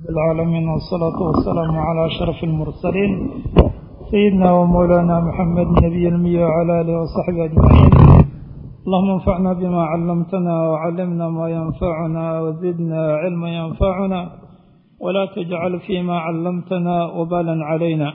العالمين والصلاة والسلام على أشرف المرسلين سيدنا ومولانا محمد النبي الأمي وعلى آله وصحبه أجمعين. اللهم انفعنا بما علمتنا وعلمنا ما ينفعنا وزدنا علما ينفعنا ولا تجعل فيما علمتنا وبالا علينا.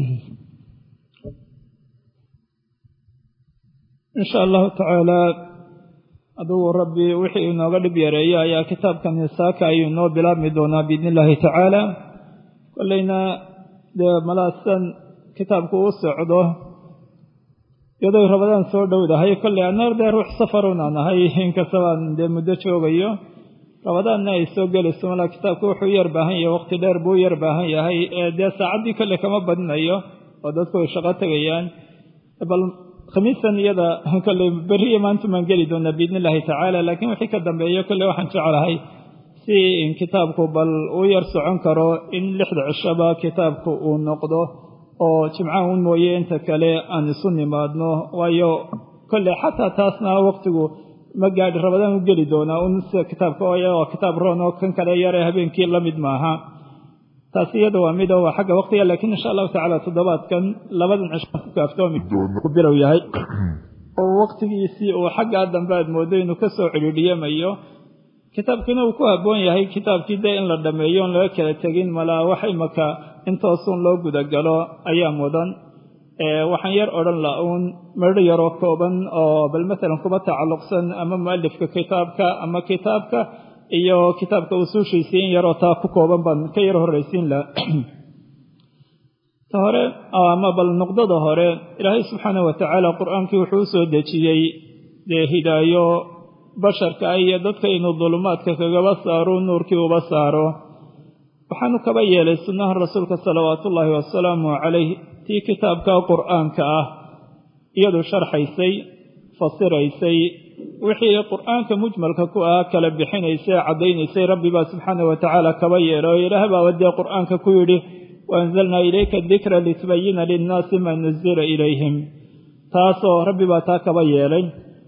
إن شاء الله تعالى aduu rabbi wixii inooga dhib yareeyo ayaa kitaabkan saaka ayuu inoo bilaabmi doonaa biidni illaahi tacaala. kollayna dee malaasan kitaabku u socdo iyadoo rabadaan soo dhowdahay kolley annaga dee ruux safaruna nahay inkastabaan dee muddo joogayo rabadaanna ay soo gelayso malaa kitaabku wuxuu yar baahan yahay waqti dheer buu yar baahan yahay dee saacaddii kolley kama badinayo oo dadku ay shaqo tegayaan. bal khamiisan iyada kolley beriya maanta maan geli doonaa biidni illaahi tacaala, laakiin wixii ka dambeeyo kolley waxaan jeclahay si in kitaabku bal uu yar socon karo in 6 cishaba kitaabku uu noqdo oo jimcaha un mooye inta kale aan isu nimaadno, waayo kolley xataa taasna waqtigu ma gaadhi rabadaan u geli doonaa un sida kitaabka oo kitaab roon oo kan kale yare habeenkii la mid maaha. taasi iyada waa mid waa xagga waqtiga, laakiin insha allahu tacaala toddobaadkan 2 cisho ku kaaftoomi ku bilow yahay oo waqtigiisii uu xagga dambe aad moodo inuu ka soo ciriiriyamayo. kitaabkina uu ku habboon yahay kitaabkii dee in la dhameeyo on laga kala tegin malaa wax imaka intoosun loo gudagalo ayaa mudan. waxaan yar odhan la uun medho yaroo kooban oo bal maalan kuba tacalluqsan ama mu'alifka kitaabka ama kitaabka iyo kitaabka usuushiisii in yaroo taa ku kooban baan ka yar horraysiin laha. ta hore ama bal nuqdada hore, ilaahay subxaanahu watacaala qur-aankii wuxuu u soo dejiyey dee hidaayo basharka iyo dadka inuu dulumaadka kagaba saaro nuurkii uba saaro. waxaanu kaba yeelay sunnaha rasuulka salawaatullaahi wasalaamu calayh tii kitaabka qur-aanka ah iyadu sharxaysay fasiraysay wixii qur-aanka mujmalka ku ah kala bixinaysay caddaynaysay rabbi baa subxaanahu watacaala kaba yeelay oo ilaah baa wadee qur-aanka ku yidhi waanzalnaa ilayka dikra litubayina linnaasi maa nuzila ilayhim. taasoo rabbi baa taa kaba yeelay.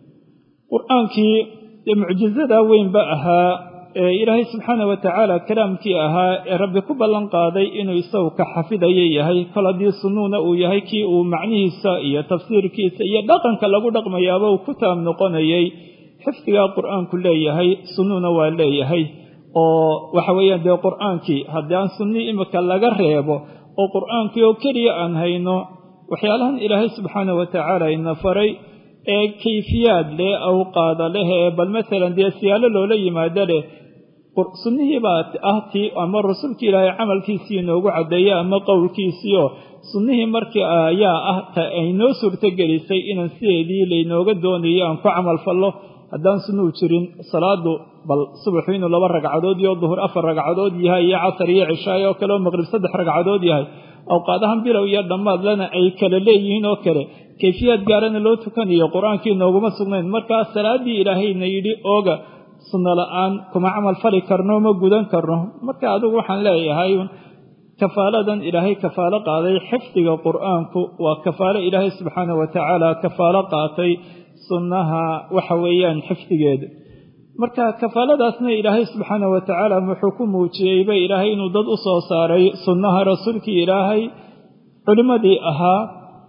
qur-aankii dee mucjizada weynba ahaa ee ilaahay subxaanahu watacaala kalaamkii ahaa ee rabbi ku ballan qaaday inuu isagu ka xafidaya yahay, kol haddii sunnuuna uu yahay kii uu macnihiisa iyo tafsiirkiisa iyo dhaqanka lagu dhaqmayaaba uu ku taam noqonayay. xifdigaa qur-aanku leeyahay sunnuuna waa leeyahay oo waxa weeyaan dee qur-aankii haddii aan sunnii imika laga reebo oo qur-aankii oo keliya aan hayno waxyaalahan ilaahay subxaanahu watacaala ina faray ee kayfiyaad leh awqaada leh ee bal maalan dee siyaalo loola yimaado leh sunnihii baa ah tii ama rasuulkii ilaahay camalkiisii inoogu caddeeya ama qowlkiisiio sunnihii markii ayaa ah ta ay noo suurtogelisay inaan sideedii laynooga doonayo aan ku camal fallo. haddaan sunnuhu jirin salaadu bal subaxu inuu 2 ragcadood iyo duhur 4 ragcadood yahay iyo casar iyo cishaay oo kale oo maqrib 3 ragcadood yahay awqaadahan bilow iyo dhammaad lana ay kala leeyihiin oo kale kayfiyaad gaarana loo tukanayo qur-aankii nooguma sugnayn. markaa salaadii ilaahayna yidhi ooga sunno la-aan kuma camal fali karno ma gudan karno. marka adigu waxaan leeyahay kafaaladan ilaahay kafaalo qaaday xifdiga qur-aanku waa kafaalo ilaahay subxaanahu watacaala kafaalo qaatay sunnaha waxa weeyaan xifdigeeda. marka kafaaladaasna ilaahay subxaanahu watacaala wuxuu ku muujiyeyba ilaahay inuu dad u soo saaray sunnaha rasuulkii ilaahay culimmadii ahaa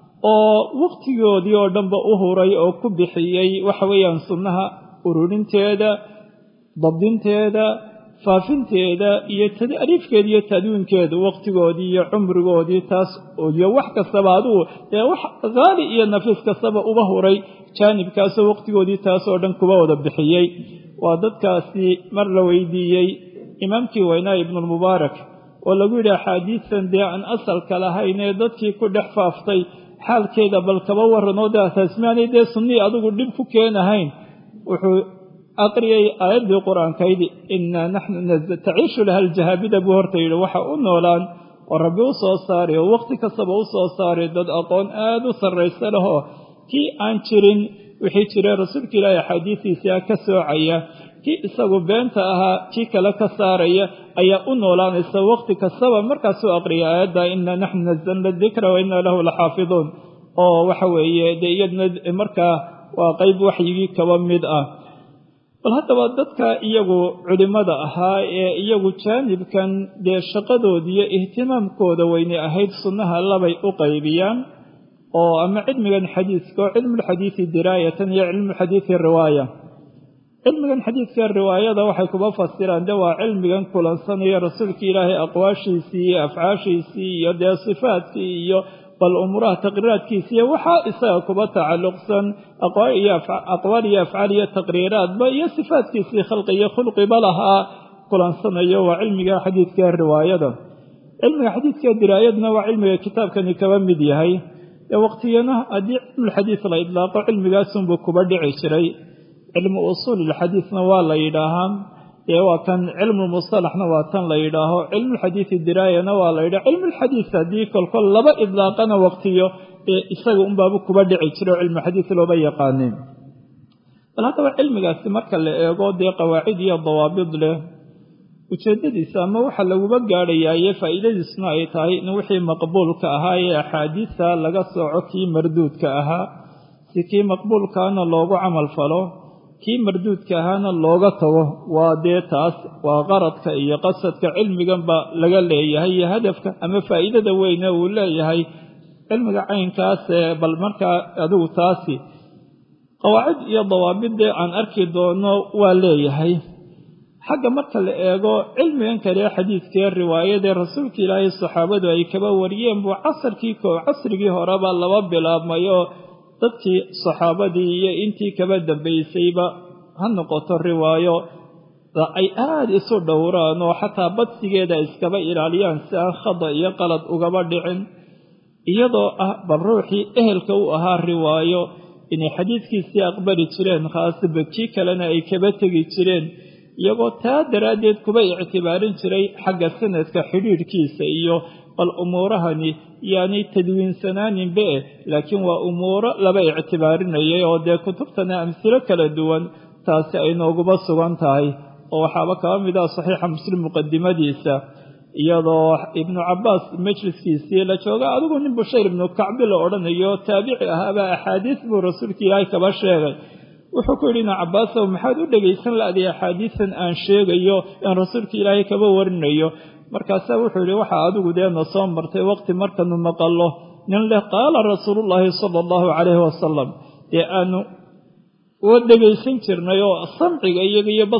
oo waqtigoodii oo dhanba u huray oo ku bixiyey waxa weeyaan sunnaha ururinteeda, dabdinteeda, faafinteeda iyo tadriifkeeda iyo tadwiinkeeda waqtigoodii iyo cumrigoodii taas iyo wax kastaba adigu ee wax qaali iyo nafis kastaba uba huray jaanibkaasoo waqtigoodii taas oo dhan kuba wada bixiyey. waa dadkaasi mar la weydiiyey imaamkii weynaa ibnulmubaarak oo lagu yidhi axaadiistan dee aan asalka lahayn ee dadkii ku dhex faaftay xaalkeeda bal kaba warranoo taasmaanay dee sunnii adigu dhib ku keenahayn. wuxuu aqriyay aayaddii qur-aankaydi innaa naxnu taciishu laha aljahaabida buu horta yidhi waxa u noolaan oo rabbi u soo saaray oo waqti kastaba u soo saaray dad aqoon aad u sarraysa lehoo kii aan jirin wixii jiray rasuulka ilaahay axaadiisiisa ka soocaya, kii isagu beenta ahaa kii kale ka saaraya ayaa u noolaanaysa waqti kastaba. markaasuu aqriya aayadda innaa naxnu nazalna dikra wa innaa lahu laxaafiduun oo waxa weeye dee iyadna markaa waa qayb waxyigii kaba mid ah. bal haddaba dadka iyagu culimada ahaa ee iyagu jaanibkan dee shaqadoodiiyo ihtimaamkooda weynay ahayd sunnaha labay u qaybiyaan oo ama cilmigan xadiiska oo cilmulxadiidi diraayatan iyo cilmulxadiidi riwaaya. cilmigan xadiidka riwaayada waxay kuba fasiraan de waa cilmigan kulansanaya rasuulka ilaahay aqwaashiisii iyo afcaashiisii iyo dee sifaadkii iyo bal umuuraha taqriiraadkiisa iyo waxaa isaga kuba tacalluqsan aqwaal iyo afcaal iyo taqriiraadba iyo sifaadkiisii khalqi iyo khulqiba lahaa kulansanayo waa cilmiga xadiidka riwaayada. cilmiga xadiidka diraayadna waa cilmiga kitaabkani kaba mid yahay ee waqtiyana haddii cilmulxadiid la idlaaqo cilmigaasunbuu kuba dhici jiray. cilmu usuulilxadiidna waa la yidhaahaa ee waa kan cilmulmustalaxna waa tan la yidhaaho cilmulxadiidi diraayana waa la yidhaha cilmulxadiid haddii kolkol laba idlaaqana waqtiyo ee isaga unbaaba kuba dhici jiro cilmuxadiid looba yaqaaneen. bal haddaba cilmigaasi marka la eego dee qawaacid iyo dawaabid leh ujeedadiisa ama waxa laguba gaadhayaaye faa'iidadiisuna ay tahay in wixii maqbuulka ahaa ee axaadiista laga sooco kii marduudka ahaa si kii maqbuulkaana loogu camal falo kii marduudka ahaana looga tago. waa dee taas waa qaradka iyo qasadka cilmiganba laga leeyahay iyo hadafka ama faa'iidada weyne uu leeyahay cilmiga caynkaas bal markaa adigu taasi qawaacid iyo dawaabidee aan arki doono waa leeyahay. xagga marka la eego cilmigan kale xadiidkee riwaayadee rasuulka ilaahay saxaabadu ay kaba wariyeen buu casrigii horeba laba bilaabmayo dadkii saxaabadii iyo intii kaba dambaysayba ha noqoto riwaayo ay aada isu dhowraan oo xataa badsigeeda iskaba ilaaliyaan si aan khada iyo qalad ugaba dhicin, iyadoo ah bal ruuxii ehelka u ahaa riwaayo inay xadiidkiisii aqbali jireen khaasaba kii kalena ay kaba tegi jireen, iyagoo taa daraaddeed kuba ictibaarin jiray xagga sanadka xidhiidhkiisa iyo bal umuurahani yaani tadwiinsanaaninbe laakiin waa umuuro laba ictibaarinayay oo dee kutubtana amsilo kala duwan taasi ay nooguba sugan tahay. oo waxaaba kaba mid ah saxiixa muslim muqadimadiisa iyadoo ibnu cabbaas majliskiisii la jooga adigu nin bushayr ibnu kacbi la odhanayo taabici ahaaba axaadiis buu rasuulka ilaahay kaba sheegay. wuxuu ku yidhi ibnu cabbaasow maxaad u dhegaysan la'day axaadiisan aan sheegayo aan rasuulka ilaahay kaba warinayo. markaasaa wuxuu yidhi waxaa adigu deena soo martay waqti markanu maqallo nin leh qaala rasuulullaahi sala allahu calayhi wasalam dee aanu oo dhegaysan jirnay oo samciga iyaga iyo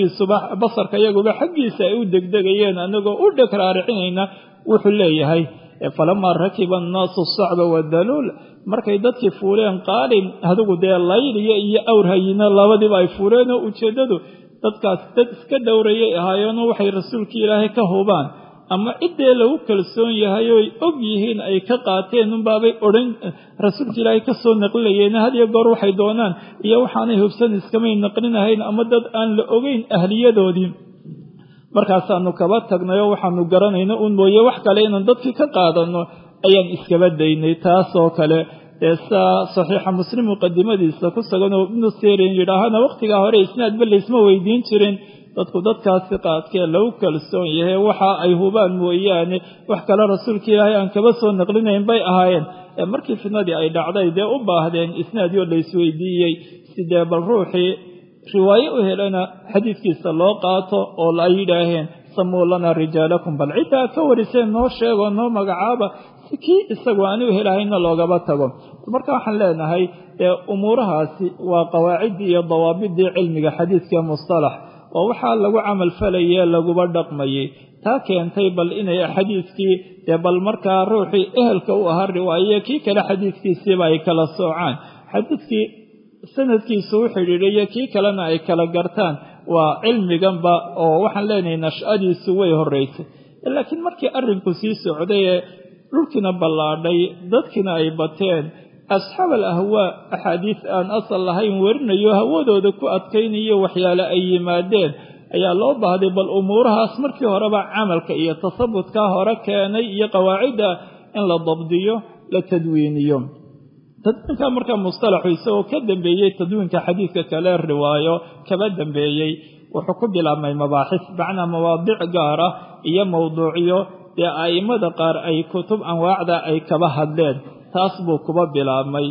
basarka iyaguba xaggiisa ay u degdegayeen anagoo u dhagraaricinayna. wuxuu leeyahay falamaa rakiba annaasu sacba wadaluul markay dadkii fuuleen qaalin adigu dee layliya iyo awrhayina labadiiba ay fuuleenoo ujeeddadu dadkaas dad iska dhowrayay ahaayeenoo waxay rasuulkii ilaahay ka hubaan ama ciddee lagu kalsoon yahay oy og yihiin ay ka qaateen unbaabay odhan rasuulka ilaahay ka soo naqlinayeen had iyo goor waxay doonaan iyo waxaanay hubsan iskamay naqlinahayn ama dad aan la ogeyn ahliyadoodii. markaasaanu kaba tagnayoo waxaanu garanayno un mooye wax kale inaan dadkii ka qaadanno ayaan iskaba daynay. taasoo kale saa saxiixa muslim muqadimadiisa ku suganoo ibnu sirin yidhaahana waqtigaa hore isnaadba laysma weydiin jirin dadku dadkaasi qaadkee lagu kalsoon yahay waxa ay hubaan mooyaane wax kale rasuulka ilaahay aan kaba soo naqlinayn bay ahaayeen. markii fitnadii ay dhacday dee u baahdeen isnaadyo laysweydiiyey sidee bal ruuxii riwaayo u helana xadiidkiisa loo qaato oo ay yidhaaheen samuu lana rijaalakum bal ciddaa ka wariseen noo sheegoo noo magacaaba si kii isagu aan u helahayna loogaba tago. marka waxaan leenahay umuurahaasi waa qawaaciddii iyo dawaabiddii cilmiga xadiidka mustalax oo waxaa lagu camal falayee laguba dhaqmayay. taa keentay bal inay xadiidkii dee bal markaa ruuxii ehelka u ahaa riwaaye kii kale xadiidkiisiiba ay kala soocaan, xadiidkii sanadkiisu u xidhiidhayo kii kalena ay kala gartaan. waa cilmiganba oo waxaan leenahay nash'adiisu way horraysay, laakiin markii arrinku sii socday ee dhulkiina ballaadhay dadkiina ay bateen asxaab al ahwaa axaadiis aan asal lahayn warinayo hawadooda ku adkaynayo waxyaale ay yimaadeen ayaa loo baahday bal umuurahaas markii horeba camalka iyo tasabutkaa hore keenay iyo qawaacidda in la dabdiyo la tadwiiniyo. tadwiinka markaa mustalaxu isagoo ka dambeeyey tadwiinka xadiidka kale riwaayo kaba dambeeyey wuxuu ku bilaabmay mabaaxis macnaa mawaadic gaar ah iyo mawduucyo dee a'immada qaar ay kutub anwaacda ay kaba hadleen. taas buu kuba bilaabmay.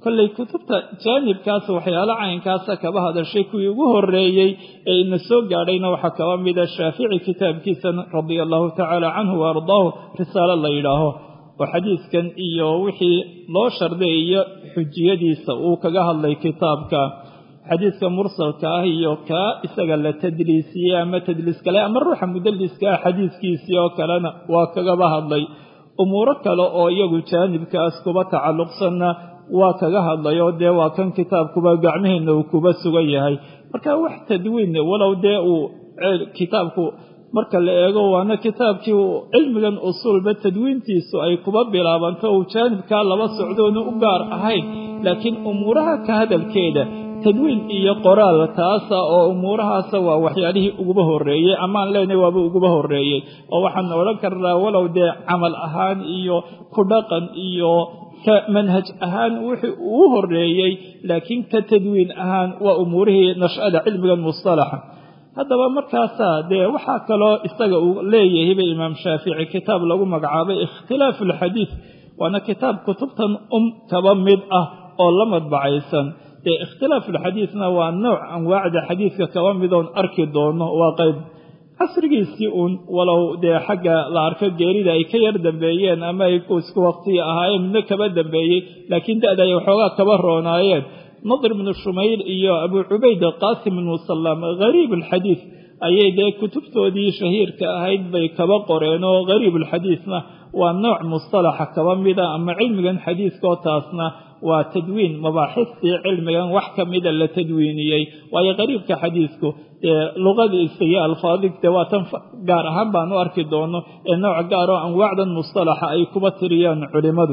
kolley kutubta jaanibkaas waxyaalo caynkaasa kaba hadashay kuwii ugu horeeyey ee ina soo gaadhayna waxaa kaba mida shaafici kitaabkiisa radia allahu tacaala canhu wa ardaahu risaalo la yidhaaho oo xadiiskan iyo wixii loo sharday iyo xujiyadiisa uu kaga hadlay kitaabka xadiiska mursalka ah iyo kaa isaga la tadliisiyey ama tadliis kale ama ruuxa mudaliska ah xadiiskiisii oo kalena waa kagaba hadlay umuuro kale oo iyagu jaanibkaas kuba tacalluqsanna waa kaga hadlayoo dee waa kan kitaabkuba gacmaheenna uu kuba sugan yahay marka wax tadwiin walow dee uu kitaabku marka la eego waana kitaabkii cilmigan usuulba tadwiintiisu ay kuba bilaabanto uu jaanibkaa laba socdoonu u gaar ahayn laakiin umuuraha ka hadalkeeda tadwiin iyo qoraal taasa oo umuurahaasa waa waxyaalihii uguba horeeyey amaan leenahay waaba uguba horeeyey oo waxaan odhan karnaa walow dee camal ahaan iyo ku dhaqan iyo ka manhaj ahaan wixii uu horeeyey laakiin ka tadwiin ahaan waa umuurihii nash'ada cilmigan mustalaxa haddaba markaasaa dee waxaa kaloo isaga uu leeyahayba imaam shaafici kitaab lagu magacaabay ikhtilaafu alxadiid waana kitaab kutubtan kaba mid ah oo la madbacaysan dee ikhtilaafu alxadiidna waa nooc anwaacda xadiidka kaba midoon arki doono waa qayb casrigiisii uun walow dee xagga la arko geerida ay ka yar dambeeyeen ama ay isku waqtiga ahaayeen midna kaba dambeeyey laakiin da-da ay waxoogaa kaba roonaayeen nadr ibnu shumayl iyo abu cubayd qaasim ibnu salaam gariib alxadiid ayay dee kutubtoodii shahiirka ahayd bay kaba qoreen oo gariib alxadiidna waa nooc mustalaxa kaba mida ama cilmigan xadiidkaoo taasna waa tadwiin mabaaxistii cilmigan wax ka mida la tadwiiniyey waayo qariibka xadiidku dee luqadiisa iyo alfaadigta waa tan gaar ahaan baan u arki doono ee nooc gaar oo anwaacdan mustalaxa ay kuba tiriyaan culimmadu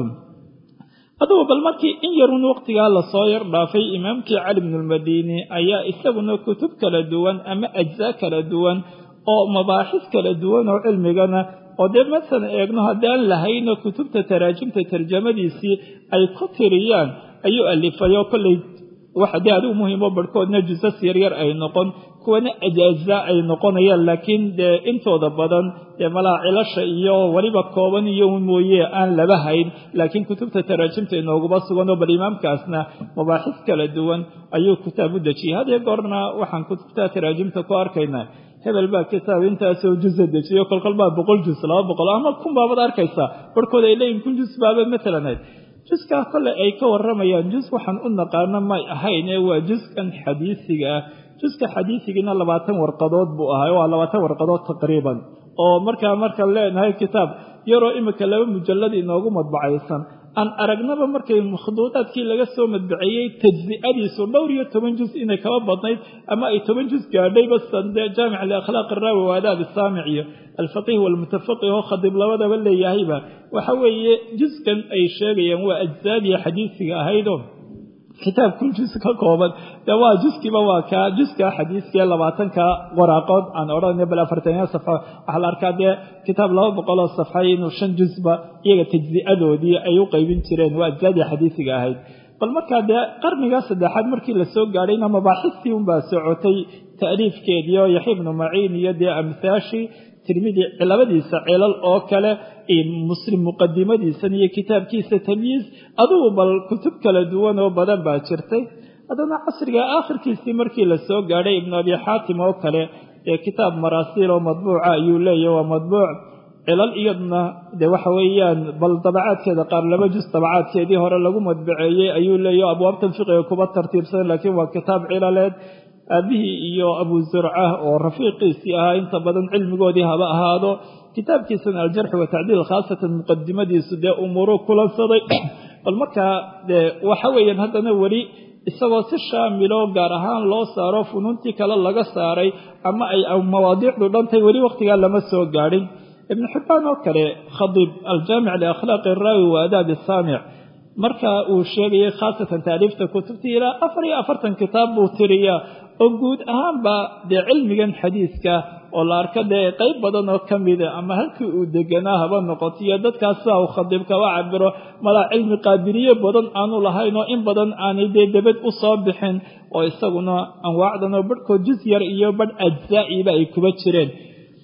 adugu bal markii in yarun waqtigaa lasoo yar dhaafay imaamkii cali bnulmadini ayaa isaguna kutub kala duwan ama ajzaa kala duwan oo mabaaxis kala duwan oo cilmigana oo dee masalan eegno haddii aan lahayno kutubta taraajimta tarjamadiisii ay ku tiriyaan ayuu alifay oo kolley waxa dee adigu muhiimo barhkoodna jusas yaryar ay noqon kuwana ajaaza ay noqonayaan laakiin dee intooda badan dee malaa cilasha iyo weliba kooban iyo mooye aan laba hayn laakiin kutubta taraajimta inooguba suganoo bal imaamkaasna mabaaxis kala duwan ayuu kitaab u dejiyey hadee goorna waxaan kutubta taraajimta ku arkaynaa hebel baa kitaab intaasoo jusa dejiyo kolkol baa 100 jus 200 ama 1000 baabad arkaysaa barhkooda ay leeyihin 1000 jus baaba matalan juskaa kole ay ka waramayaan jus waxaan u naqaano may ahayn ee waa juskan xadiisiga ah juska xadiisigina 20 warqadood buu ahaa waa 20 warqadood taqriiban oo marka leenahay kitaab yaroo imika 2 mujallad inoogu madbacaysan aan aragnaba markay makhduudaadkii laga soo madbaciyey tajzi'adiisu dhowr iyo 10 juz inay kaba badnayd ama ay 10 juz gaadhay bas jaamic al-akhlaaq ar-rawi wa adab as-sami' iyo al-faqih wal-mutafaqih oo khadib labadaba leeyahayba waxa weeye juzkan ay sheegayaan waa ajzaadii xadiisiga ahaydoo kitaab kun juz ka kooban waa juzkiiba waa ka juzka xadiiska 20 ka waraaqood aan oranay bal 40 safxo waxa la arkaa dee kitaab 200 safxo inuu 5 juzba iyaga tajzi'adoodii ay u qaybin jireen waa ajzaadii xadiisiga ahayd bal marka dee qarniga saddexaad markii la soo gaadhayna mabaaxistii un baa socotay taariifkeedii oo Yahya ibn Ma'in iyo dee amsaashi tirmidhi cilabadiisa cilal oo kale muslim muqaddimadiisa iyo kitaabkiisa tamyiz aduu bal kutub kala duwan oo badan baa jirtay adana casriga aakhirkiisii markii la soo gaadhay ibn abi xaatim oo kale ee kitaab marasiil oo madbuuca ayuu leeyahay waa madbuuc cilal iyadna de waxa weeyaan bal dabacaadkeeda qaar 2 juz dabacaadkeedii hore lagu madbaceeyay ayuu leeyahay abwaabtan fiqiga kuba tartiibsan laakiin waa kitaab cilaleed aabihii iyo abu zurcah oo rafiiqiisii ahaa inta badan cilmigoodii haba ahaado kitaabkiisana aljarx wa tacdiil khaasatan muqaddimadiisu dee umuuro kulansaday bal markaa dee waxa weeyaan haddana weli isagoo si shaamilo gaar ahaan loo saaro funuuntii kale laga saaray ama ay mawaadiicdu dhantay weli waqtigaa lama soo gaadhin ibn xibbaan oo kale khadib aljaamic liakhlaaq ar-rawi wa adab as-sami' marka uu sheegayay khaasatan taariifta kutubtii ilaa 44 kitaab buu tiriyaa oo guud ahaanba dee cilmigan xadiiska oo la arka dee qayb badan oo ka mida ama halkii uu deganaa haba noqotiyo dadkaas saa uu khadib kaba cabiro malaa cilmi qaabiliye badan aanu lahayn oo in badan aanay dee debad u soo bixin oo isaguna anwaacdan oo badhkood juz yar iyo badh ajzaa'iba ay kuba jireen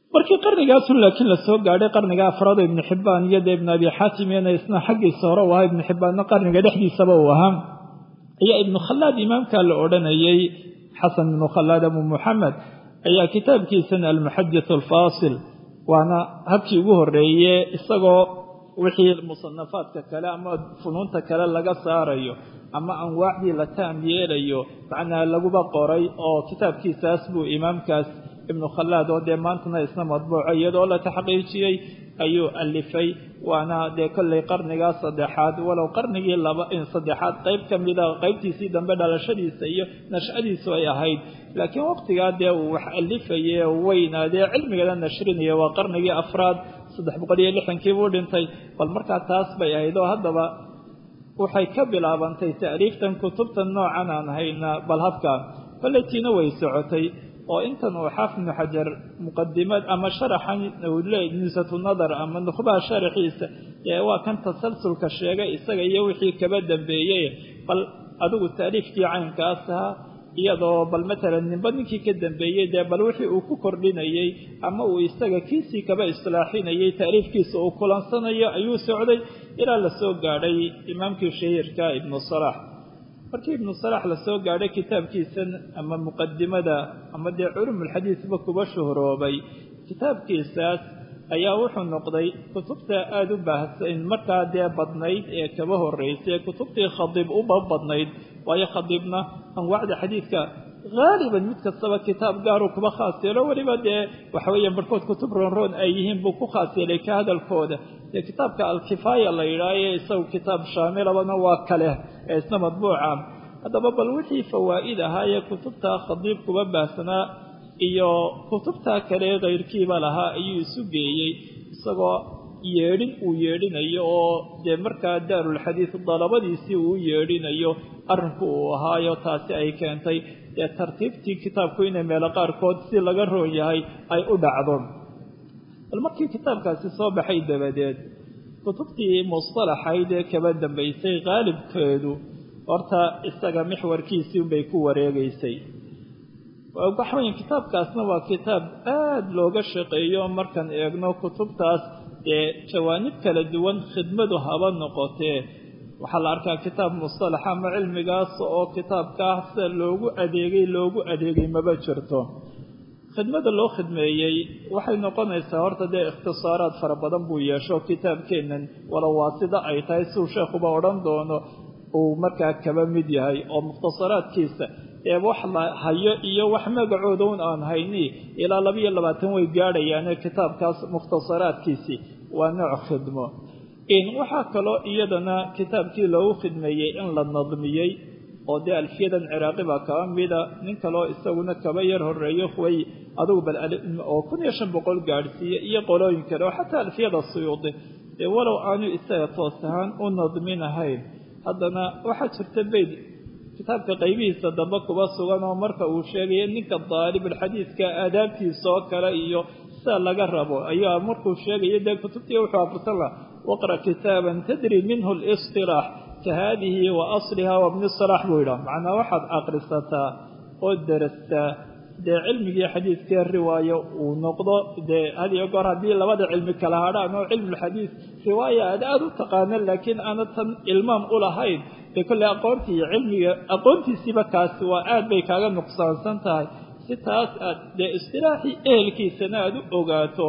markii qarnigaasu laakiin la soo gaadhay qarniga afraad ibnu xibbaan iyo ibn abi xaatim iyana isna xaggiisa hore u ahaa ibnu xibbaanna qarniga dhexdiisaba uu ahaa ayaa ibnu khallaad imaamka la odhanayay xasan ibnu khallaad abu muxamed ayaa kitaabkiisan almuxadith alfaasil waana habkii ugu horeeye isagoo wixii musanafaadka kale ama funuunta kale laga saarayo ama anwaacdii la taam yeelayo macnaa laguba qoray oo kitaabkiisaas buu imaamkaas ibnu khallaad oo dee maantana isna madbuuco iyadoo la taxqiijiyey ayuu alifay waana dee kollay qarnigaa saddexaad walow qarnigii saddexaad qayb ka mida qaybtiisii dambe dhalashadiisa iyo nashadiisu ay ahayd laakiin waqtigaa dee uu wax alifaye weynaadee cilmigana nashrinaya waa qarnigii afraad 360 buu dhintay bal markaa taas bay ahayd oo haddaba waxay ka bilaabantay taariiftan kutubtan noocan aan hayna bal habka kollaytiina way socotay oo intan uu xaafid ibn xajar muqadimad ama sharaxan uu leeyahay nisatu nadar ama nukhbaha sharaxiisa ee waa kan tasalsulka sheegay isaga iyo wixii kaba dambeeyay bal adigu taariifkii caynkaas ah iyadoo bal matalan ninba ninkii ka dambeeyay dee bal wixii uu ku kordhinayay ama uu isaga kiisii kaba islaaxinayay taariifkiisa uu kulansanayo ayuu socday ilaa la soo gaadhay imaamkii shahiirka ibnu salax markii ibnu salax la soo gaadhay kitaabkiisan ama muqadimada ama dee culumulxadiisba kuba shuhroobay kitaabkiisaas ayaa wuxuu noqday kutubta aada u baahsan markaa dee badnayd ee kaba horeysay kutubtii khadiib uba badnayd waayo khadiibna anwaacda xadiidka haaliban mid kastaba kitaab gaaruu kuba khaas yeelo weliba dee waxa weeyaan barhkood kutub roonroon ay yihiin buu ku khaas yeelay ka hadalkooda dee kitaabka alkifaaya la yidhaahaye isagu kitaab shaamilabana waa kale ee isna madbuuca haddaba bal wixii fawaa'id ahaayee kutubta khadiib kuba baahsanaa iyo kutubta kale kayrkiiba lahaa ayuu isu geeyey isagoo yeedhin uu yeedhinayo oo dee markaa daarulxadiid dalabadiisii uu yeedhinayo arrinku uu ahaayo taasi ay keentay dee tartiibtii kitaabku inay meelo qaarkood si laga roon yahay ay u dhacdo bal markii kitaabkaasi soo baxay dabadeed kutubtii mustalaxayd ee kaba dambaysay qaalibkeedu horta isaga mixwarkiisii unbay ku wareegaysay waxaweyn kitaabkaasna waa kitaab aada looga shaqeeyo markaan eegno kutubtaas dee jawaanib kala duwan khidmadu haba noqotee waxaa la arkaa kitaab mustalaxa ama cilmigaas oo kitaabkaas loogu adeegay maba jirto khidmada loo khidmeeyey waxay noqonaysaa horta dee ikhtisaaraad fara badan buu yeesho kitaabkeennan walow waa sida ay tahay siduu sheekhuba odhan doono uu markaa kaba mid yahay oo mukhtasaraadkiisa ee wax la hayo iyo wax magacooda un aan hayni ilaa 22 way gaadhayaane kitaabkaas mukhtasaraadkiisii waa nooc khidmo waxaa kaloo iyadana kitaabkii loogu khidmeeyey in la nadmiyey oo dee alfiyadan ciraaqi baa kaba mida nin kaloo isaguna kaba yar horeeyo way adugu bal oo 1500 gaadhsiiye iyo qolooyin kale oo xataa alfiyada suyuudi ee walow aanu isaga toos ahaan u nadminahayn haddana waxaa jirta bayd kitaabka qaybihiisa dambe kuba sugan oo marka uu sheegaya ninka daalibulxadiidka aadaabtiisa oo kale iyo sida laga rabo ayaa markuu sheegaya dee kutubtii wuxuu akhrisan lahaa waqra kitaaban tadri minhu listilaax ka haadihi wa asliha wa bni salaax buu yidhaha macnaa waxaad akhrisataa oo darastaa dee cilmigii xadiidkee riwaayo uu noqdo dee had iyo goor haddii labada cilmi kala hadhaan oo cilmulxadiid riwaaya aad aada u taqaana laakiin aanad tan ilmaam u lahayn dee kolley aqoontii iyo cilmiga aqoontiisiiba kaasi waa aad bay kaaga nuqsaansan tahay si taas aad dee istilaaxii ehelkiisana aad u ogaato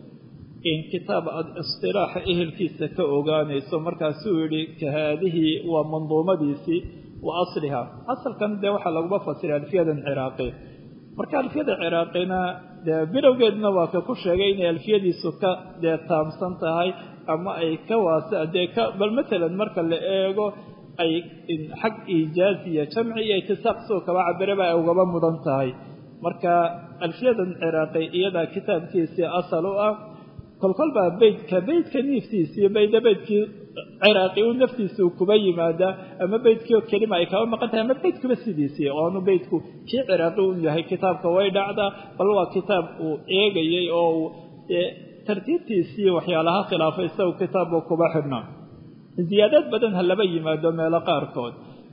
in kitaab aad istilaaxa ehelkiisa ka ogaanayso markaasuu yidhi ka haadihii waa manduumadiisii wa asliha asalkan dee waxaa laguma fasiray alfiyadan ciraaqi marka alfiyada ciraaqina dee bilowgeedna waa ka ku sheegay inay alfiyadiisu ka dee taamsan tahay ama ay ka waasa dee ka bal matalan marka la eego ay xag iijaaz iyo jamci iyo itisaaq soo kaba cabiraba ay ugaba mudan tahay marka alfiyadan ciraaqi iyadaa kitaabkiisii asal u ah kolkol baa beydka niiftiisii beydkii ciraaqi u naftiisa kuba yimaada ama beydkii kelima ay kaba maqan tahay ama beydkuba sidiisii oo aanu beydku kii ciraaqi u yahay kitaabka way dhacdaa bal waa kitaab uu eegayay oo uu tartiibtiisii waxyaalaha khilaafay isagu kitaabku kuba xidhnaa ziyaadaad badan ha laba yimaado meelo qaarkood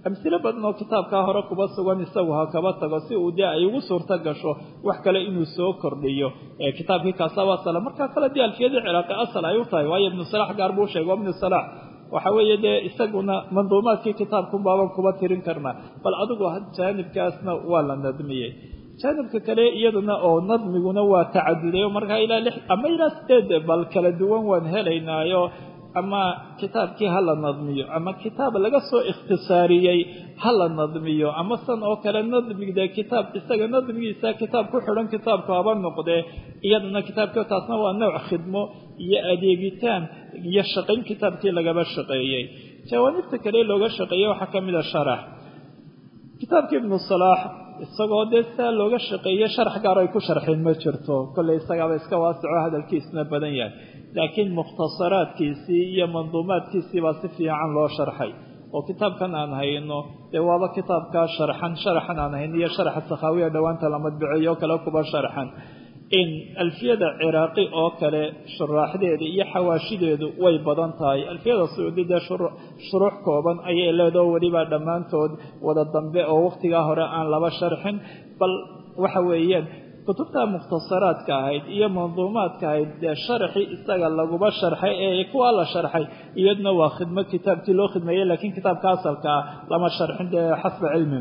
amsilo badan oo kitaabkaa hore kuba sugan isagu ha kaba tago si uu dee ay ugu suurto gasho wax kale inuu soo kordhiyo kitaabkii kaasaba asala markaa kale dee alfiyadii ciraaqi asal ay u tahay waayo ibnu salax gaar buu sheegay ibnu salax waxa weeye dee isaguna manduumaadkii kitaabkun baaban kuba tirin karnaa bal adigu jaanibkaasna waa la nadmiyey jaanibka kale iyaduna oo nadmiguna waa tacaduday markaa ilaa 6 ama ilaa 8 bal kala duwan waan helaynaayo ama kitaabkii ha la nadmiyo ama kitaab laga soo ikhtisaariyey ha la nadmiyo ama san oo kale nadmigda kitaab isaga nadmigiisa kitaab ku xidhan kitaabku haba noqdee iyaduna kitaabka taasna waa nooc khidmo iyo adeegitaan iyo shaqayn kitaabkii lagaba shaqeeyey jawaanibta kale looga shaqeeyey waxaa ka mid ah sharax kitaabkii ibnu salaax isagoo dee saa looga shaqeeyey sharax gaar ay ku sharxeen ma jirto kolley isagaaba iska waasico hadalkiisna badan yahay laakiin mukhtasaraadkiisii iyo manduumaadkiisii baa si fiican loo sharxay oo kitaabkan aan hayno dee waaba kitaabkaa sharaxan aan hayno iyo sharaxa sakhaawiya dhowaanta la madbiceeyo kale kuba sharxan in alfiyada ciraaqi oo kale shuraaxdeeda iyo xawaashideedu way badan tahay alfiyada sacuudi dee shuruux kooban ayay leedoo weliba dhammaantood wada dambe oo wakhtigaa hore aan laba sharxin bal waxa weeyaan kutubta mukhtasaraadka ahayd iyo manduumaadka ahayd dee sharxii isaga laguba sharxay ee kuwa la sharxay iyaduna waa khidmo kitaabkii loo khidmeeyey laakiin kitaabka asalka ah lama sharxin dee xasba cilmi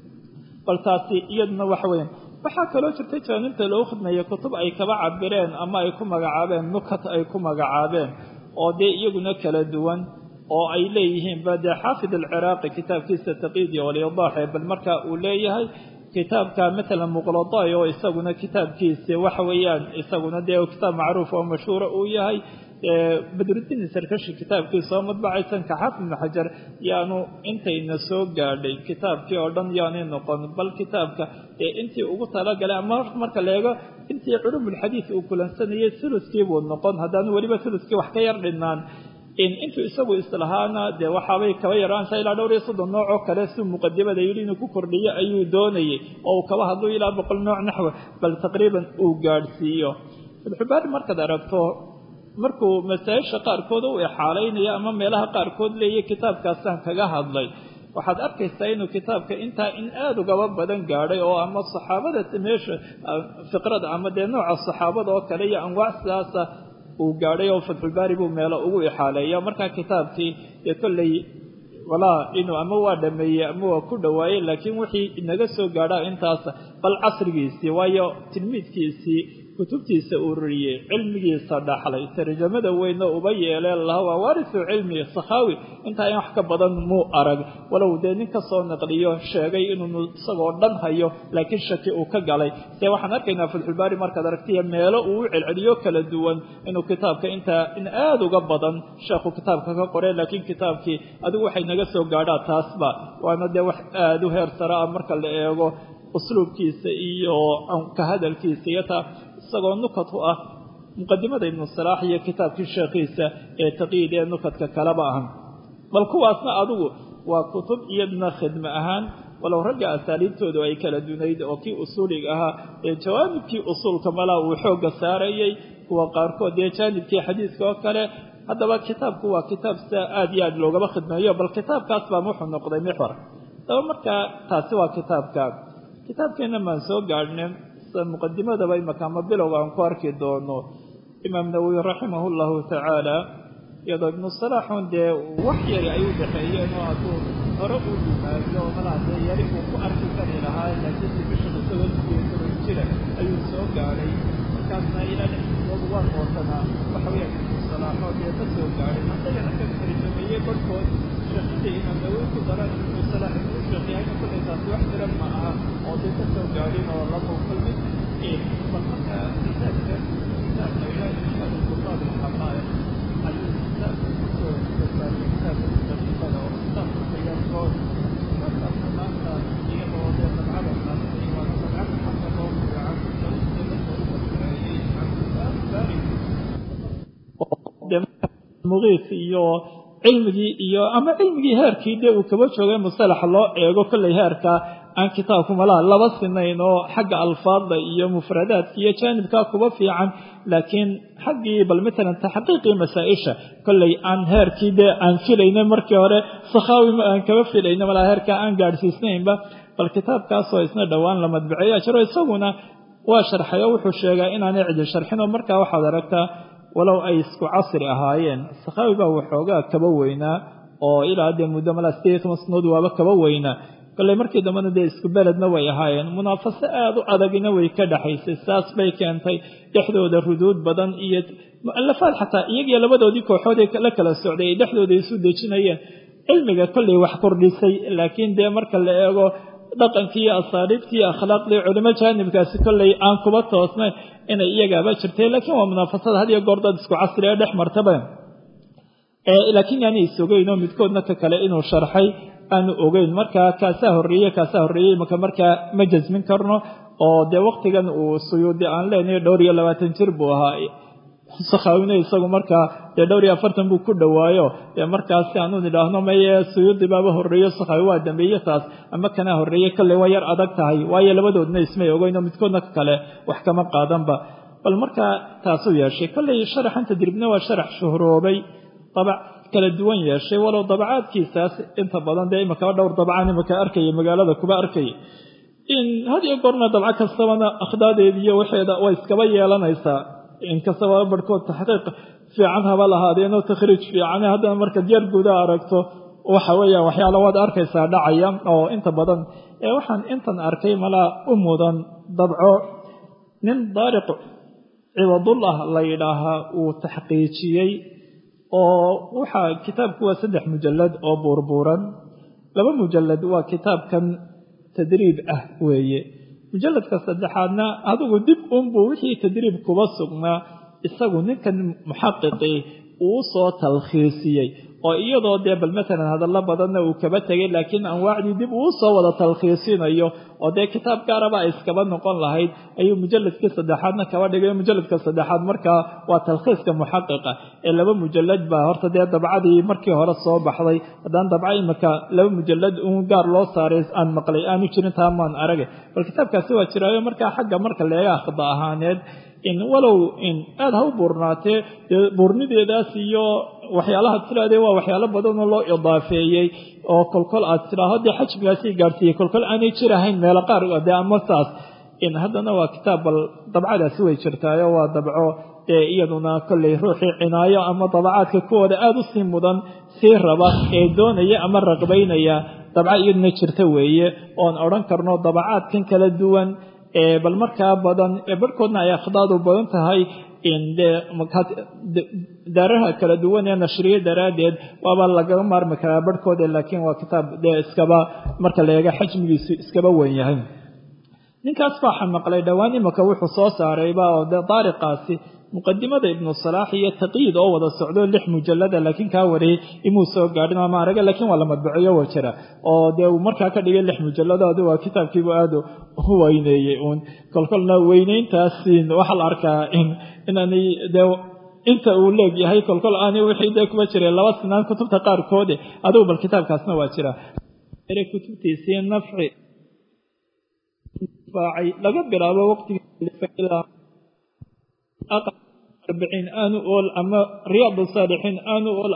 bal taasi iyaduna waxa weeyaan waxaa kaloo jirtay jaanibta loo khidmeeyey kutub ay kaba cabireen ama ay ku magacaabeen nukat ay ku magacaabeen oo dee iyaguna kala duwan oo ay leeyihiin ba dee xaafid alciraaqi kitaabkiisa taqiidi walidaaxe bal marka uu leeyahay kitaabka مثلا muqladaay oo isaguna kitaabkiisa waxa weeyaan isaguna dee kitaab macruuf oo mashhuur uu yahay badruddin sarkashi kitaabkiisa oo madbacaysan ka xafid ibn xajar yaanu intayna soo gaadhay kitaabkii oo dhan yaanay noqon bal kitaabka intii ugu talagalay ama marka leego intii culumul xadiis uu kulansanayay suluskii buu noqon hadaan waliba suluskii wax ka yar dhinaan intuu isagu islahaana dee waxaabay kaba yaraansa ilaa dhowr iyo 30 nooc oo kale si muqadimada yiri inuu ku kordhiyo ayuu doonayay oo kaba haduu ilaa 100 nooc naxwa bal taqriiban uu gaarsiiyo xubaari markaad aragto markuu masaa'isha qaarkood uu xaalaynaya ama meelaha qaarkood leeyahay kitaabkaasaan kaga hadlay waxaad arkaysaa inuu kitaabka intaa in aad uga badan gaadhay oo ama saxaabada meesha fiqrada ama dee nooca saxaabada oo kale iyo anwaacdaas uu gaadhay oo Fathul Baari buu meelo ugu ixaaleeyo marka kitaabkii kullay walaa inuu ama waa dhameeyay ama waa ku dhawaayay laakiin wixii inaga soo gaadha intaas bal casrigiisii waayo tilmiidkiisii kutubtiisa ururiyay cilmigiisa dhaxlay tarjamada weyn oo uba yeelay Allah waa waarisu cilmi saxaawi inta ay wax ka badan muu arag walow deenin ka soo naqliyo sheegay inuu isagoo dhan hayo laakiin shaki uu ka galay see waxaan arkaynaa Fathul Baari markaad aragtiyo meelo uu celceliyo kala duwan inuu kitaabka inta in aad uga badan sheekhu kitaabka ka qoray laakiin kitaabkii adigu waxay naga soo gaadhaa taasba waana dee wax aad u heer sare marka la eego usluubkiisa iyo ka hadalkiisa iyo isagoo nukat u ah muqadimada ibn salaax iyo kitaabkii sheekhiisa ee taqiid ee nukatka kalaba ah bal kuwaasna adigu waa kutub iyadna khidma ahaan walow ragga asaaliibtoodu ay kala dunayd oo kii usuuliga ahaa ee jawaabkii usuulka malaa uu xooga saarayay kuwa qaarkood ee jaanibkii xadiiska oo kale haddaba kitaabku waa kitaab aad iyo aad loogaba khidmeeyo bal kitaabkaas baa wuxuu noqday mixwar daba markaa taasi waa kitaabkeena maan soo gaadhnay مقدمة باي مكان مبلغ عن كواركي دونو إمام نووي رحمه الله تعالى يضع ابن الصلاح دي وحير أيود حيان وعطوه ربو جمال وملا دي يريد كواركي كان لها لكن بشغل سوال في أيود سوق علي كاننا إلى الوضوان وطنا وحوية ابن الصلاح ودي تسوق علي حتى ينكب فريجمية بالكود شخصي إمام نووي كدران ابن الصلاح ابن الشيخي هاي كل إنسان واحد معها وضي تسوق علينا والله كل فقط كتابك إلى إشهاد الكتاب الحقائق الكتاب كتاب الكتاب وكتاب الخيار قول كتاب حماسة هي مواضيع العرب والعرب حتى موضوع عن مغيث cilmigii iyo ama cilmigii heerkii dee uu kaba joogay musalax loo eego kollay heerka aan kitaabku malaa laba sinayn oo xagga alfaadda iyo mufradaadka iyo jaanibkaa kuba fiican laakiin xaggii bal matalan taxqiiqii masaa-isha kolley aan heerkii dee aan filaynay markii hore sakhaawi ma aan kaba filayna malaa heerkaa aan gaadhsiisnaynba bal kitaabkaasoo isna dhowaan la madbaceeyaa jiro isaguna waa sharxay oo wuxuu sheegaa inaanay cidi sharxin oo markaa waxaad aragtaa walow ay isku casri ahaayeen sakhaawi baa waxoogaa kaba weynaa oo ilaa dee muddo malaa 18 sanadood waaba kaba weynaa kolley markii dambena dee isku beledna way ahaayeen munaafaso aad u adagina way ka dhaxaysay saas bay keentay dhexdooda ruduud badan iyo mu'alafaad xataa iyagiyo labadoodii kooxood ee la kala socday ay dhexdooda isu dejinayeen cilmiga kolley wax kordhisay laakiin dee marka la eego dhaqankii iyo asaaliibtii iyo akhlaaqdii culimo jaanibkaasi kolley aan kuba toosnayn inay iyagaaba jirtay laakiin waa munaafasada had iyo goor dad isku casri ee dhex martaba laakiin yaani isogeyn oo midkoodna ka kale inuu sharxay aanu ogeyn markaa kaasaa horreeyey markaa ma jasmin karno oo dee waqtigan uu suyuudi aan leenahay 22 jir buu ahaa sakhaawina isagu markaa dee 40 buu ku dhawaayo dee markaasi aanu nidhaahno maye suyuudi baaba horreeyo sakhaawi waa dambeeye taas ama kana horreeye kale waa yar adag tahay waayo labadoodna ismay ogeyn oo midkoodna ka kale wax kama qaadanba bal markaa taasuu yeeshay kolley sharaxan tadriibna waa sharax shuhroobay طبع kala duwan yeeshay walow dabacaadkiisaas inta badan dee imaka dhowr dabacaan imaka arkay magaalada kuba arkay in hadiyo goorna dabca kastabana akhdaadeeda iyo waxeeda way iskaba yeelanaysaa in kasaba barkood taxqiiq fiican haba lahaadeen oo takhriij fiican haddana marka diyaar guuda aragto waxa weeyaa waxyaalo waad arkaysaa dhacaya oo inta badan waxaan intan arkay malaa u mudan dabco nin daariq ciwadullah la yidhaahaa uu taxqiijiyey oo waxa kitaabku waa 3 mujallad oo buurbuuran 2 mujallad waa kitaabkan tadriib ah weeye mujalladka saddexaadna adigu dib unbuu wixii tadriib kuba sugnaa isagu ninkan muxaqiqi uu soo talkhiisiyey oo iyadoo dee bal matalan hadalla badanna uu kaba tegay laakiin anwaacdii dib uu soo wada talkhiisinayo oo dee kitaab gaaraba iskaba noqon lahayd ayuu mujalladkii saddexaadna kaba dhigay mujalladka saddexaad markaa waa talkhiiska muxaqiqa ee 2 mujallad baa horta dee dabcadii markii hore soo baxday haddaan dabca imaka 2 mujallad uun gaar loo saaray aan maqlay aanu jirin taamaan arage bal kitaabkaasi waa jiraayo markaa xagga marka leega akhda ahaaneed in walow in aad ha u buurnaatee buurnideedaas iyo waxyaalaha tiraadee waa waxyaalo badan oo loo idaafeeyey oo kolkol aad tiraahdo dee xajmigaasi gaarsiiyey kolkol aanay jirahayn meelo qaar dee ama saas in haddana waa kitaab bal dabcadaasi way jirtaayo waa dabco ee iyaduna kolley ruuxii cinaayo ama dabacaadka kuwooda aada u sii mudan sii raba ee doonaya ama raqbaynaya dabco iyaduna jirta weeye oon odhan karno dabacaadkan kala duwan bal markaa badan barkoodna ay akhdaadu badan tahay in daaraha kala duwan ee nashriye daraadeed waaba laga maarmi karaa barkooda laakiin waa kitaab dee iskaba marka la eego xajmigiisu iskaba weyn yahay ninkaas baa maqlay dhawaan imaka wuxuu soo saarayba oo daariqaasi muqadimada ibnu salaax iyo taqyiid oo wada socdo 6 mujallada laakiin ka wariyay inuu soo gaadhin ama araga laakiin waa la madbaciyo waa jira oo dee markaa ka dhigay 6 mujallada waa kitaabkiiba aad u weyneeyay uun kolkolna weyneyntaasiin waxa la arkaa inani dee inta uu leeyahay kolkol aanay wixii dee kuba jiray 2 sanad kutubta qaarkood adigu bal kitaabkaasna waa jira kutubtiisii nafci faacay laga bilaabo waqtiga 40 aanu ool ama riyaad saalixiin aanu ool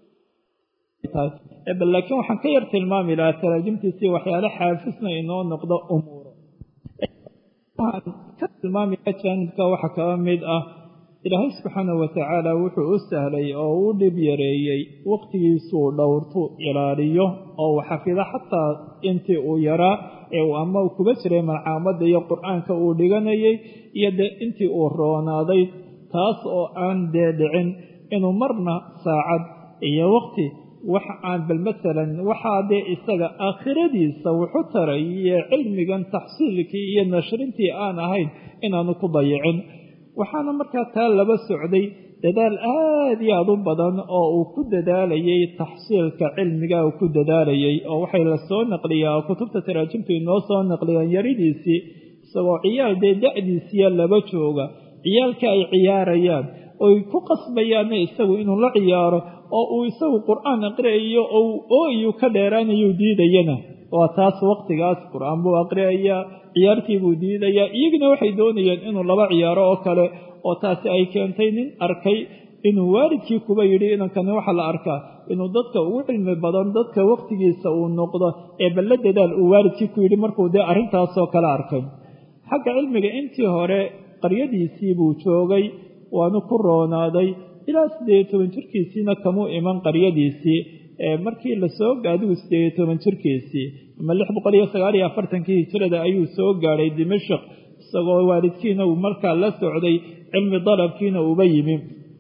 laakiin waxaan ka yar tilmaami lahaa taraajimtiisii waxyaalo xaafisna inoo noqdo umuuro waxaan ka tilmaami jaanibka waxa kaba mid ah ilaahay subxaanahu watacaala wuxuu u sahlay oo u dhib yareeyey waqtigiisuu dhowrtu ilaaliyo oo uu xafido xataa intii uu yaraa ama uu kuba jiray malcaamadda iyo qur-aanka uu dhiganayay iyo dee intii uu roonaaday taas oo aan dee dhicin inuu marna saacad iyo waqti wax aan bal masalan waxaa dee isaga aakhiradiisa wuxu taray iyo cilmigan taxsiilkii iyo nashrintii aan ahayn inaanu ku dayicin waxaana markaa taa laba socday dadaal aad iyo aad u badan oo uu ku dadaalayay taxsiilka cilmiga uu ku dadaalayay oo waxay la soo naqliyaa kutubta taraajimtu inoo soo naqliyaan yaridiisii isagoo ciyaal dee da'diisiya laba jooga ciyaalka ay ciyaarayaan oy ku qasbayaanna isagu inuu la ciyaaro oo uu isagu qur-aan aqriayo oo ooyu ka dheeraanayu diidayana waa taas waqtigaas qur-aan buu aqriyayaa, ciyaartii buu diidayaa. iyaguna waxay doonayeen inuu laba ciyaaro oo kale, oo taasi ay keentay nin arkay inuu waalidkii kuba yidhi inankani waxaa la arkaa inuu dadka ugu cilmi badan dadka waqtigiisa uu noqdo ee balla dadaal uu waalidkii ku yidhi markuu dee arrintaasoo kale arkay. xagga cilmiga intii hore qaryadiisii buu joogay, waanu ku roonaaday ilaa 18 jirkiisiina kamuu iman qaryadiisii. markii la soo gaadhigu 18 jirkiisii ama 649 hijrada ayuu soo gaadhay Dimashq, isagoo waalidkiina uu markaa la socday, cilmi dalabkiina uba yimi.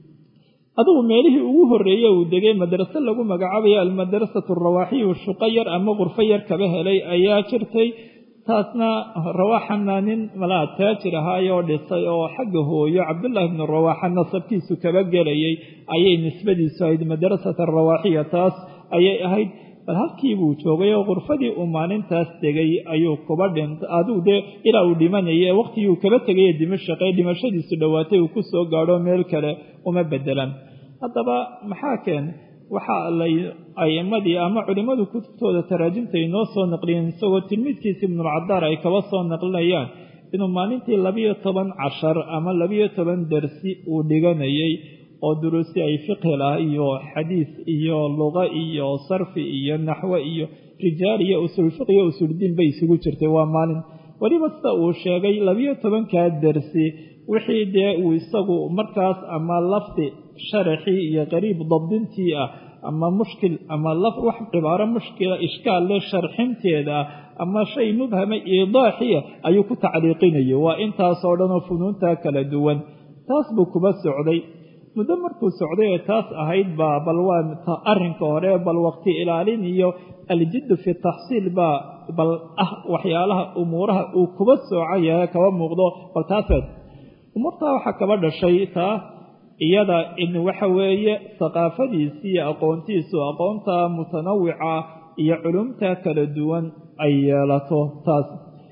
adugu meelihii ugu horreeyey uu degay madraso lagu magacaabaya almadrasatu rawaaxiyu shuqayar ama qurfo yar kaba helay ayaa jirtay. taasna rawaaxana nin malaa taajir ahaayoo dhisay oo xagga hooyo cabdullaahi ibnu rawaaxa nasabkiisu kaba gelayay ayay nisbadiisu ahayd madrasata rawaaxiya, taas ayay ahayd. bal halkii buu joogay oo qurfadii uu maalintaas degay ayuu kuba dhintay. adigu dee ilaa uu dhimanayay waqtigii uu kaba tegay Dimashq ee dhimashadiisu dhowaatay uu ku soo gaadho meel kale uma bedelan. haddaba maxaa keenay? waxa a'imadii ama culimmadu kutubtooda taraajimta inoo soo naqliyeen, isagoo tilmiidkiisa ibnulcadaar ay kaba soo naqlinayaan inuu maalintii 12 cashar ama 12 darsi uu dhiganayay, oo duruusi ay fiqhi lah iyo xadiis iyo luqa iyo sarfi iyo naxwo iyo rijaal iyo usul fiqh iyo usul diin bay isugu jirtay. waa maalin waliba sida uu sheegay 12kaa darsi wixii dee uu isagu markaas ama lafdi sharaxii iyo qariib dabdintii ah ama mushkil ama wax cibaaro mushkila ishkaal leh sharxinteeda ama shay mubhama iidaaxiya ayuu ku tacliiqinayay. waa intaasoo dhan oo funuunta kala duwan. taas buu kuba socday muddo. markuu socday ee taas ahayd baa bal waa arrinka hore, bal waqti ilaalin iyo aljiddu fi taxsiil baa bal waxyaalaha umuuraha uu kuba soocan yahay kaba muuqdo. bal taaseed umuurtaa waxaa kaba dhashay taa iyada in waxa weeye thaqaafadiisi iyo aqoontiisu aqoonta mutanawica iyo culumta kala duwan ay yeelato. taas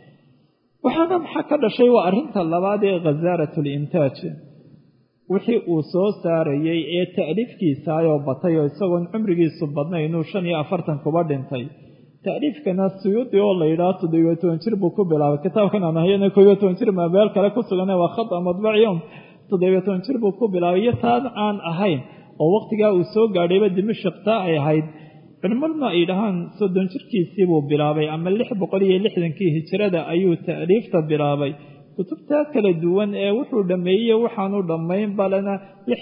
waxaana maxaa ka dhashay waa arrinta labaad ee ghazaaratul intaaj, wixii uu soo saarayay ee ta'liifkiisa ayoo batay oo isagoon cumrigiisu badnay inuu 45 kuba dhintay. ta'liifkana Suyuudi oo la yidhaah 17 jir buu ku bilaabay. kitaabkan aan hayana 17 jir meel kale ku sugan waa khata madbaciyon 17 jir buu ku bilaabay. iyo taan aan ahayn oo waqtigaa uu soo gaadhayba Dimashq taa ay ahayd. culimaduna ay dhahaan 30 jirkiisii buu bilaabay ama 660 hijrada ayuu ta'liifta bilaabay. kutubta kala duwan ee wuxuu dhameeyay waxaanu dhamayn balana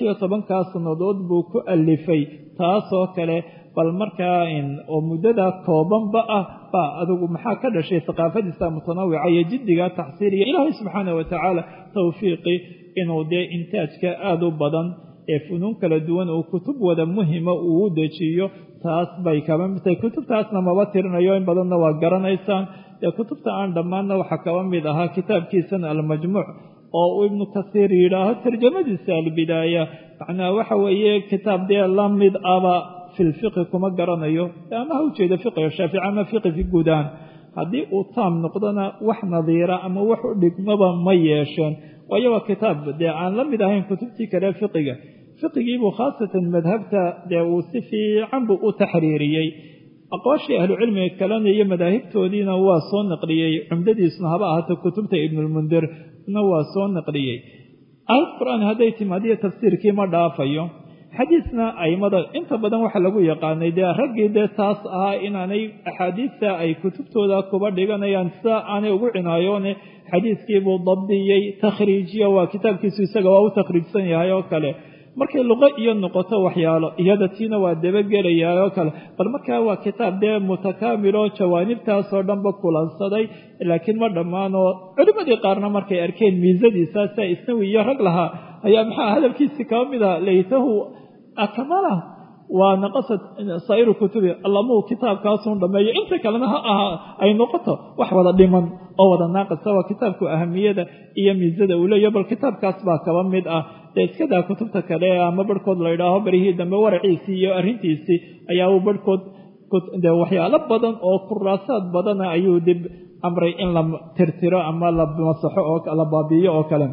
16 sanadood buu ku alifay. taasoo kale bal markaa oo muddada koobanba ah baa adigu maxaa ka dhashay thaqaafadiisa mutanawica iyo jiddiga taxsiiliya. ilaahay subxaanahu wa tacaala tawfiiqi inuu dee intaajka aad u badan ee funuun kala duwan uu kutub wada muhima uu u dejiyo. taas bay kaba mid tahay. kutubtaasna maba tirinayo, in badanna waa garanaysaan. kutubta aan dhammaanna waxaa kaba mid ahaa kitaabkiisan almajmuuc oo uu ibnu kasiir yidhaaho tarjamadiisa albidaaya. macnaa waxa weeye kitaab dee la mid aba filfiqi kuma garanayo, ama ha ujeeda fiqiga shaafici ama fiqi fi guudaan. haddii uu taam noqdona wax nadiira ama wax u dhigmaba ma yeesheen. waayo waa kitaab dee aan la mid ahayn kutubtii kale fiqiga. fiqigiibuu khaasatan madhabta dee uu si fiican buu u taxriiriyey. aqwaashii ahlucilmiga kalena iyo madaahibtoodiina waa soo naqliyey. cumdadiisuna haba ahaato kutubta ibnulmundirna waa soo naqliyey. aayad qur-aan hadday timaadiyo tafsiirkii ma dhaafayo. xadiisna aimada inta badan waxa lagu yaqaanay dee raggii dee taas ahaa inaanay axaadiista ay kutubtooda kuba dhiganayaan sida aanay ugu cinaayoone xadiiskiibuu dabdiyey, takhriijiyo. waa kitaabkiisu isaga waa u takhriijsan yahay oo kale. markay luqo iyo noqoto waxyaalo iyada tiina waa dabagelayaa oo kale. bal markaa waa kitaab dee mutakaamiloo jawaanibtaasoo dhanba kulansaday, laakiin ma dhammaanoo culimmadii qaarna markay arkeen miisadiisa sia isnawi iyo rag lahaa ayaa maxaa hadalkiisii kaba mid ah laytahu akmala waa naqasad saa'iru kutubi, allamuu kitaabkaasuun dhammeeyo inta kalena ha ahaa ay noqoto wax wada dhiman oo wada naaqasa. waa kitaabku ahamiyada iyo miisada uu leeyahy. bal kitaabkaas baa kaba mid ah. dee iskadaa kutubta kale ama barhkood la yidhaaho barihii dambe waraciisii iyo arrintiisii ayaa uu barhkood dee waxyaalo badan oo kuraasaad badana ayuu dib amray in la tirtiro ama la masaxo oo la baabi'iyo oo kale.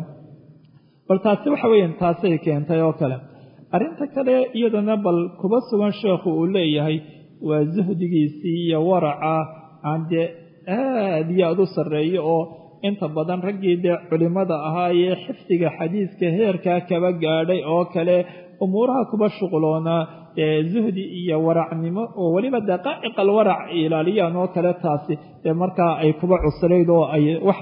bal taasi waxa weeyaan taasay keentay oo kale. arrinta kale iyadana bal kuba sugan sheekhu uu leeyahay waa zuhdigiisii iyo waraca aan dee aad iyo aad u sarreeyo oo inta badan raggii dee culimmada ahaayee xifdiga xadiiska heerkaa kaba gaadhay oo kale umuuraha kuba shuqloonaa zuhdi iyo waracnimo oo weliba daqaa'iq alwarac ilaaliyaan oo kale taasi dee markaa ay kuba cuslayd oo ay wax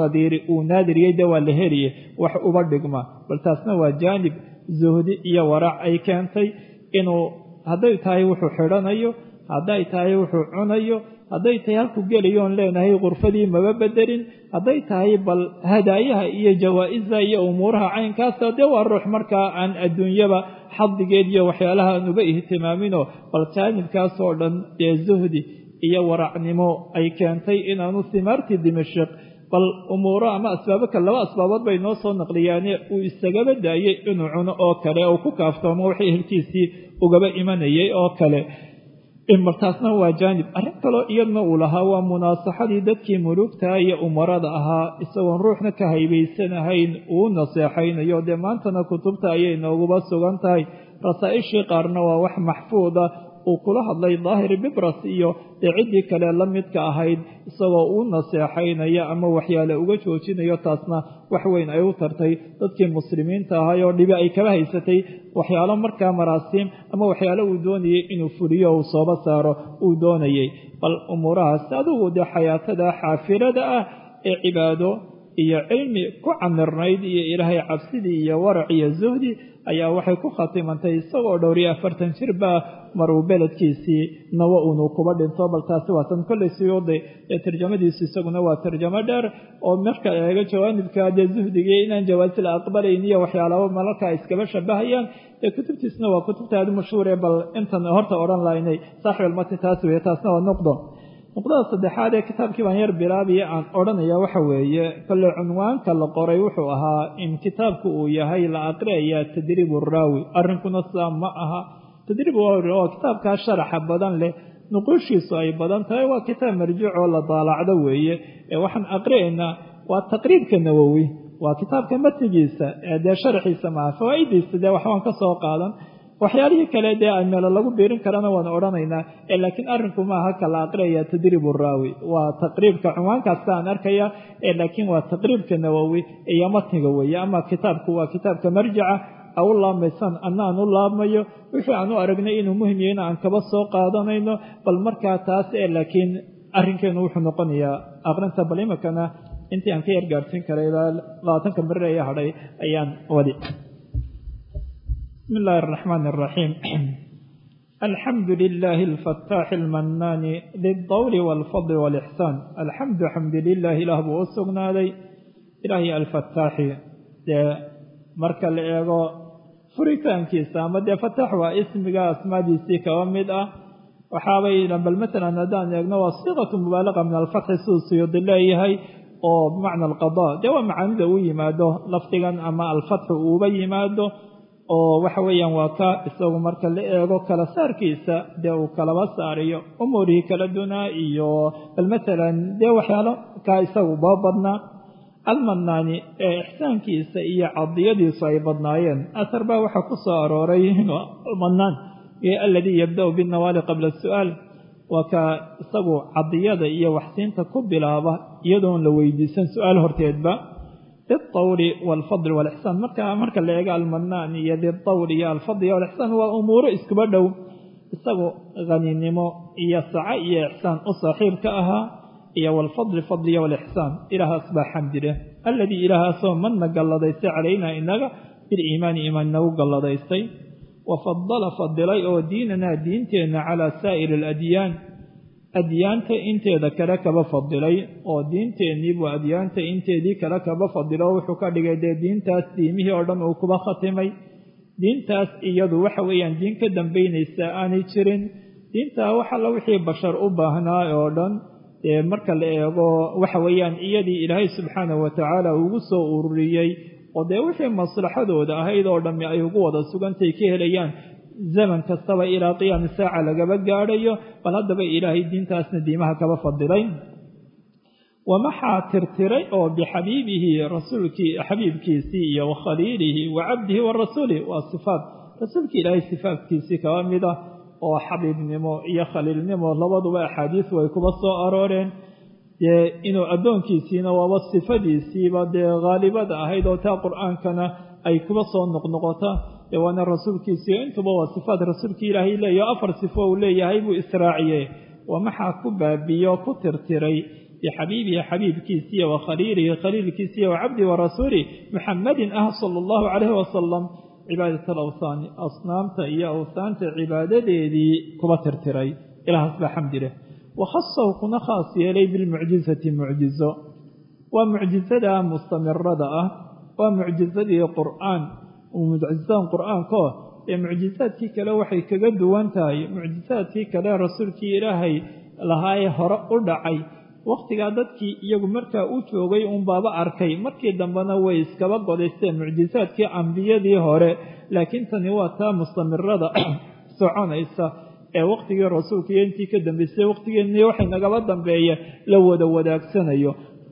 uu naadiriyey dee waa la heliyey wax uba dhigma bal taasna waa jaanib zuhdi iyo warac ay keentay inuu hadday tahay wuxuu xidhanayo hadday tahay wuxuu cunayo hadday tahay halku gelayoon leenahay qurfadii maba bedelin hadday tahay bal hadaayaha iyo jawaa-isa iyo umuuraha caynkaasa dee waa ruux markaa aan adduunyaba xadigeed iyo waxyaalaha aan uba ihtimaaminoo bal jaanibkaasoo dhan dee zuhdi iyo waracnimo ay keentay inaanu simaartii dimashik bal umuuro ama asbaabaka laba asbaabood bay noo soo naqliyaane uu isagaba daayay inuu cuno oo kale oo ku kaaftoomo wixii ehelkiisii ugaba imanayay oo kale martaasna waa jaanib arrin kaloo iyadna uu lahaa waa munaasaxadii dadkii mulugta iyo umarada ahaa isagoon ruuxna ka haybaysanahayn uu naseexaynayo dee maantana kutubta ayay nooguba sugan tahay rasaa'ishii qaarna waa wax maxfuuda uu kula hadlay daahir bibras iyo dee ciddii kale la midka ahayd isagoo uu naseexaynaya ama waxyaale uga joojinayo taasna wax weyn ay u tartay dadkii muslimiinta ahay oo dhibi ay kaba haysatay waxyaalo markaa maraasiim ama waxyaalo uu doonayay inuu fuliyo uu sooba saaro uu doonayay bal umuurahaas adigu dee xayaatada xaafirada ah ee cibaado iyo cilmi ku camirnayd iyo ilaahay cabsidii iyo warac iyo zuhdi ayaa waxay ku khatimantay isagoo 40 jirba maruu beledkiisii nawa unu kuba dhinto bal taasi waa tan kolley siyooday ee tarjamadiisu isaguna waa tarjamo dheer oo marka eega jawaanibka dee zuhdiga inaan jawaasi la aqbalayn iyo waxyaalaha malalka iskaba shabahayaan ee kutubtiisna waa kutubta aad mashhuur ee bal intan horta odhan lahaynay saaxiib almati taas weeye taasna waa nuqdada saddexaad ee kitaabkii baan yar bilaabiya aan odhanaya waxa weeye kolle cunwaanka la qoray wuxuu ahaa in kitaabku uu yahay la aqriaya tadriibu raawi arrinkuna sidaa ma aha tadriibu raawi waa kitaabkaa sharaxa badan leh nuquushiisu ay badan tahay waa kitaab marjuuc oo la daalacdo weeye ee waxaan aqriyaynaa waa taqriibka nawowi waa kitaabka matnigiisa ee dee sharaxiisa maaha fawaa'idiisa dee waxbaan ka soo qaadan waxyaalihii kale dee ay meelo lagu biirin karana waan odhanaynaa laakiin arrinku maaha kala aqriyaya tadriibu raawi waa taqriibka cunwaankaasta aan arkaya laakiin waa taqriibka nawowi iyo matniga weeye ama kitaabku waa kitaabka marjaca au laamaysan ana aan u laabmayo wixii aan u aragnay inuu muhim yahay in aan kaba soo qaadanayno bal markaa taas laakiin arrinkeenu wuxuu noqonayaa aqrinta bal imakana intii aan ka yar gaadhsiin karay ilaa 20 beri ayaa hadhay ayaan wadi بسم الله الرحمن الرحيم الحمد لله الفتاح المنان ذي الطول والفضل والإحسان الحمد حمد لله إله بوسقنا لي إلهي الفتاح مركا الإيغو فريتان كيسا مدى فتاح واسمك أسماء دي سيكا ومدى وحاوي لما مثلا ندان يقنوا صيغة مبالغة من الفتح سوسي يضلي هاي أو بمعنى القضاء دوا معنى دوي مادو لفتغا أما الفتح وبي مادو oo waxa weeyaan waa ka isagu marka la eego kala saarkiisa dee uu kalaba saariyo umuurihii kala dunaa iyo bal maalan dee waxyaalo ka isagu badnaa almanaani ee ixsaankiisa iyo cadiyadiisu ay badnaayeen asar baa waxaa ku soo arooray almanaan ee alladii yabda'u binnawaali qabla su'aal waa ka isagu cadiyada iyo waxsiinta ku bilaaba iyadoon la weydiisan su-aal horteedba بالطول والفضل والإحسان مركا لقى المنان يدي الطول يا الفضل والإحسان وأمور إسكبردو إساقو غني نمو إيا سعى إيا إحسان أصاحير كأها إيا والفضل فضل والإحسان إلها أصبح حمد له الذي إلها أصبح من قال ديسي علينا إنك بالإيمان إيمان نو قال ديسي وفضل فضلي أو ديننا دينتنا على سائر الأديان أديانتا إنتيدا كلا كبا فضلي أو دينتيني وأديانتا إنتيدي كلا كبا فضلي وحكا لغاية دينتاس ديمه أردن أوكبا ختمي دينتاس إيادو وحويا دينك دنبين إساءاني تشرين دينتا وحلا وحي بشر أباهنا أردن مركا لأيغو وحويا إيادي إلهي سبحانه وتعالى وغسو أوريي ودي وحي مصلحة دودا هيدا أردن يأيغو ودا سوغان تيكيه ليان زمن كستوى إلى قيام الساعة لقبت قاريو فالهدب إلهي الدين تاسن ديمها كبا فضلين ومحا ترتري أو بحبيبه رسولك حبيب كيسي وخليله وعبده والرسول والصفات رسولك إلهي صفات كيسي كوامدة oo xabiibnimo iyo khaliilnimo labaduba axaadiis way kuba soo arooreen dee inuu addoonkiisiina waaba sifadiisiiba dee haalibada ahayd oo taa qur-aankana ay kuba soo noqnoqota dee waana rasuulkiisii intuba waa sifaad rasuulkii ilaahay leeyaho 4 sifo uu leeyahay buu israaciyey waa maxaa ku baabiyo ku tirtiray bixabiibihi xabiibkiisiiyo wa khaliilihi khaliilkiisiiyo wa cabdi wa rasuuli muxamadin sala allahu calayhi wasalam cibaadat alawthaani asnaamta iyo awthaanta cibaadadeedii kuba tirtiray ilahaas baa xamdi leh wakhasahu kuna khaas yeelay bilmucjizati mucjizo waa mucjizada mustamirada waa mucjizadii qur'aan mucjizadan qur'aanko ee mucjizaadkii kale waxay kaga duwan tahay mucjizaadkii kale rasuulkii ilaahay lahaayee hore u dhacay waqtigaa dadkii iyagu markaa u joogay uun baaba arkay markii dambena way iskaba godaysteen mucjizaadkii ambiyadii hore laakiin tani waa taa mustamirada soconaysa ee waqtigii rasuulka iyo intii ka dambaysay waqtigeennii waxay nagaba dambeeya la wada wadaagsanayo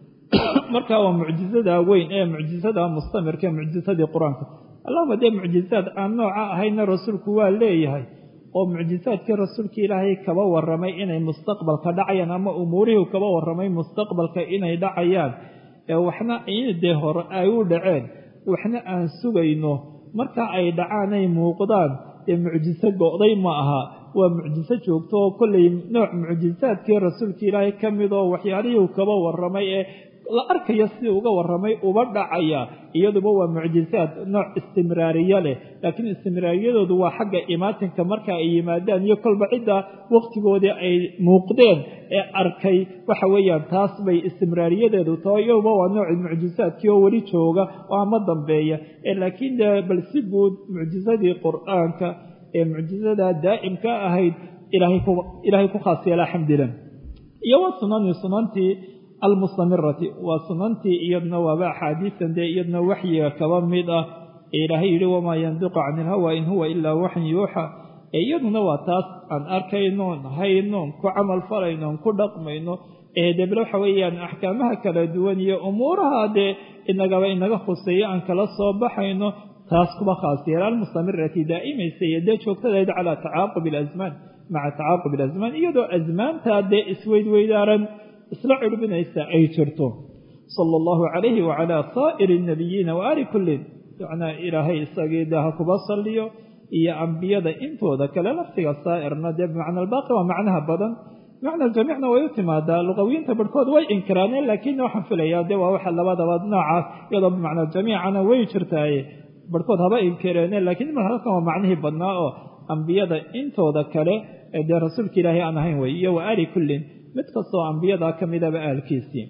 markaa waa mucjizada weyn ee mucjizada mustamirka ee mucjizadii qur-aanka allahuma dee mucjizaad aan nooca ahayna rasuulku waa leeyahay oo mucjizaadkii rasuulkii ilaahay kaba warramay inay mustaqbalka dhacayaan ama umuurihii kaba warramay mustaqbalka inay dhacayaan ee waxna dee hore ay u dhaceen waxna aan sugayno marka ay dhacaan ay muuqdaan ee mucjizo go'day ma aha waa mucjizo joogto oo kollay nooc mucjizaadkii rasuulkii ilaahay ka mid oo waxyaalihii kaba warramay ee la arkayo sidii uga warramay uba dhacaya iyaduba waa mucjizaad nooc istimraariye leh laakiin istimraariyadoodu waa xagga imaatinka marka ay yimaadaan iyo kolba cidda waqtigoodii ay muuqdeen ee arkay waxa weeyaan taas bay istimraariyadeedu tahay iyaduba waa nooc mucjizaadkii oo weli jooga oo ama dambeeya laakiin bal si guud mucjizadii qur-aanka ee mucjizada daa'imka ahayd ilaahay ku khaas yeela xamdilan iyo waa sunantii almustamirati waa sunantii iyadna waaba axaadiisan dee iyadna waxyiga kaba mid ee ilaahay yidhi wamaa yandiqu cani ilhawa in huwa ilaa waxyin yuuxa iyaduna waa taas aan arkaynoon haynoon ku camal falaynoon ku dhaqmayno debl waxa weeyaan axkaamaha kala duwan iyo umuuraha dee inaga khuseeyo aan kala soo baxayno taas kuba khaas yeela almustamirati daa'imaysa iyo dee joogtadayd calaa tacaaqub ilasmaan maca tacaaqub ilasmaan iyadoo asmaantaa dee isweydweydaaran isla cirbinaysa ay jirto sala allahu calayhi wacalaa saa'iri nabiyiina waaali kullin macnaa ilaahay isagii dee ha kuba salliyo iyo ambiyada intooda kale laftiga saa'irna dee bimacna albaaqi waa macnaha badan macna aljamiicna way u timaadaa luqawiyiinta barhkood way inkiraaneen laakiin waxaan filayaa dee waa waxa labadaba noocaas iyadoo bimacna aljamiicana way jirtaaye barhkood haba inkireene laakiin mar halkan waa macnihii badnaa oo ambiyada intooda kale ee dee rasuulka ilaahay aan ahayn wey iyo waaali kullin mid kastoo ambiyadaa ka midaba aalkiisii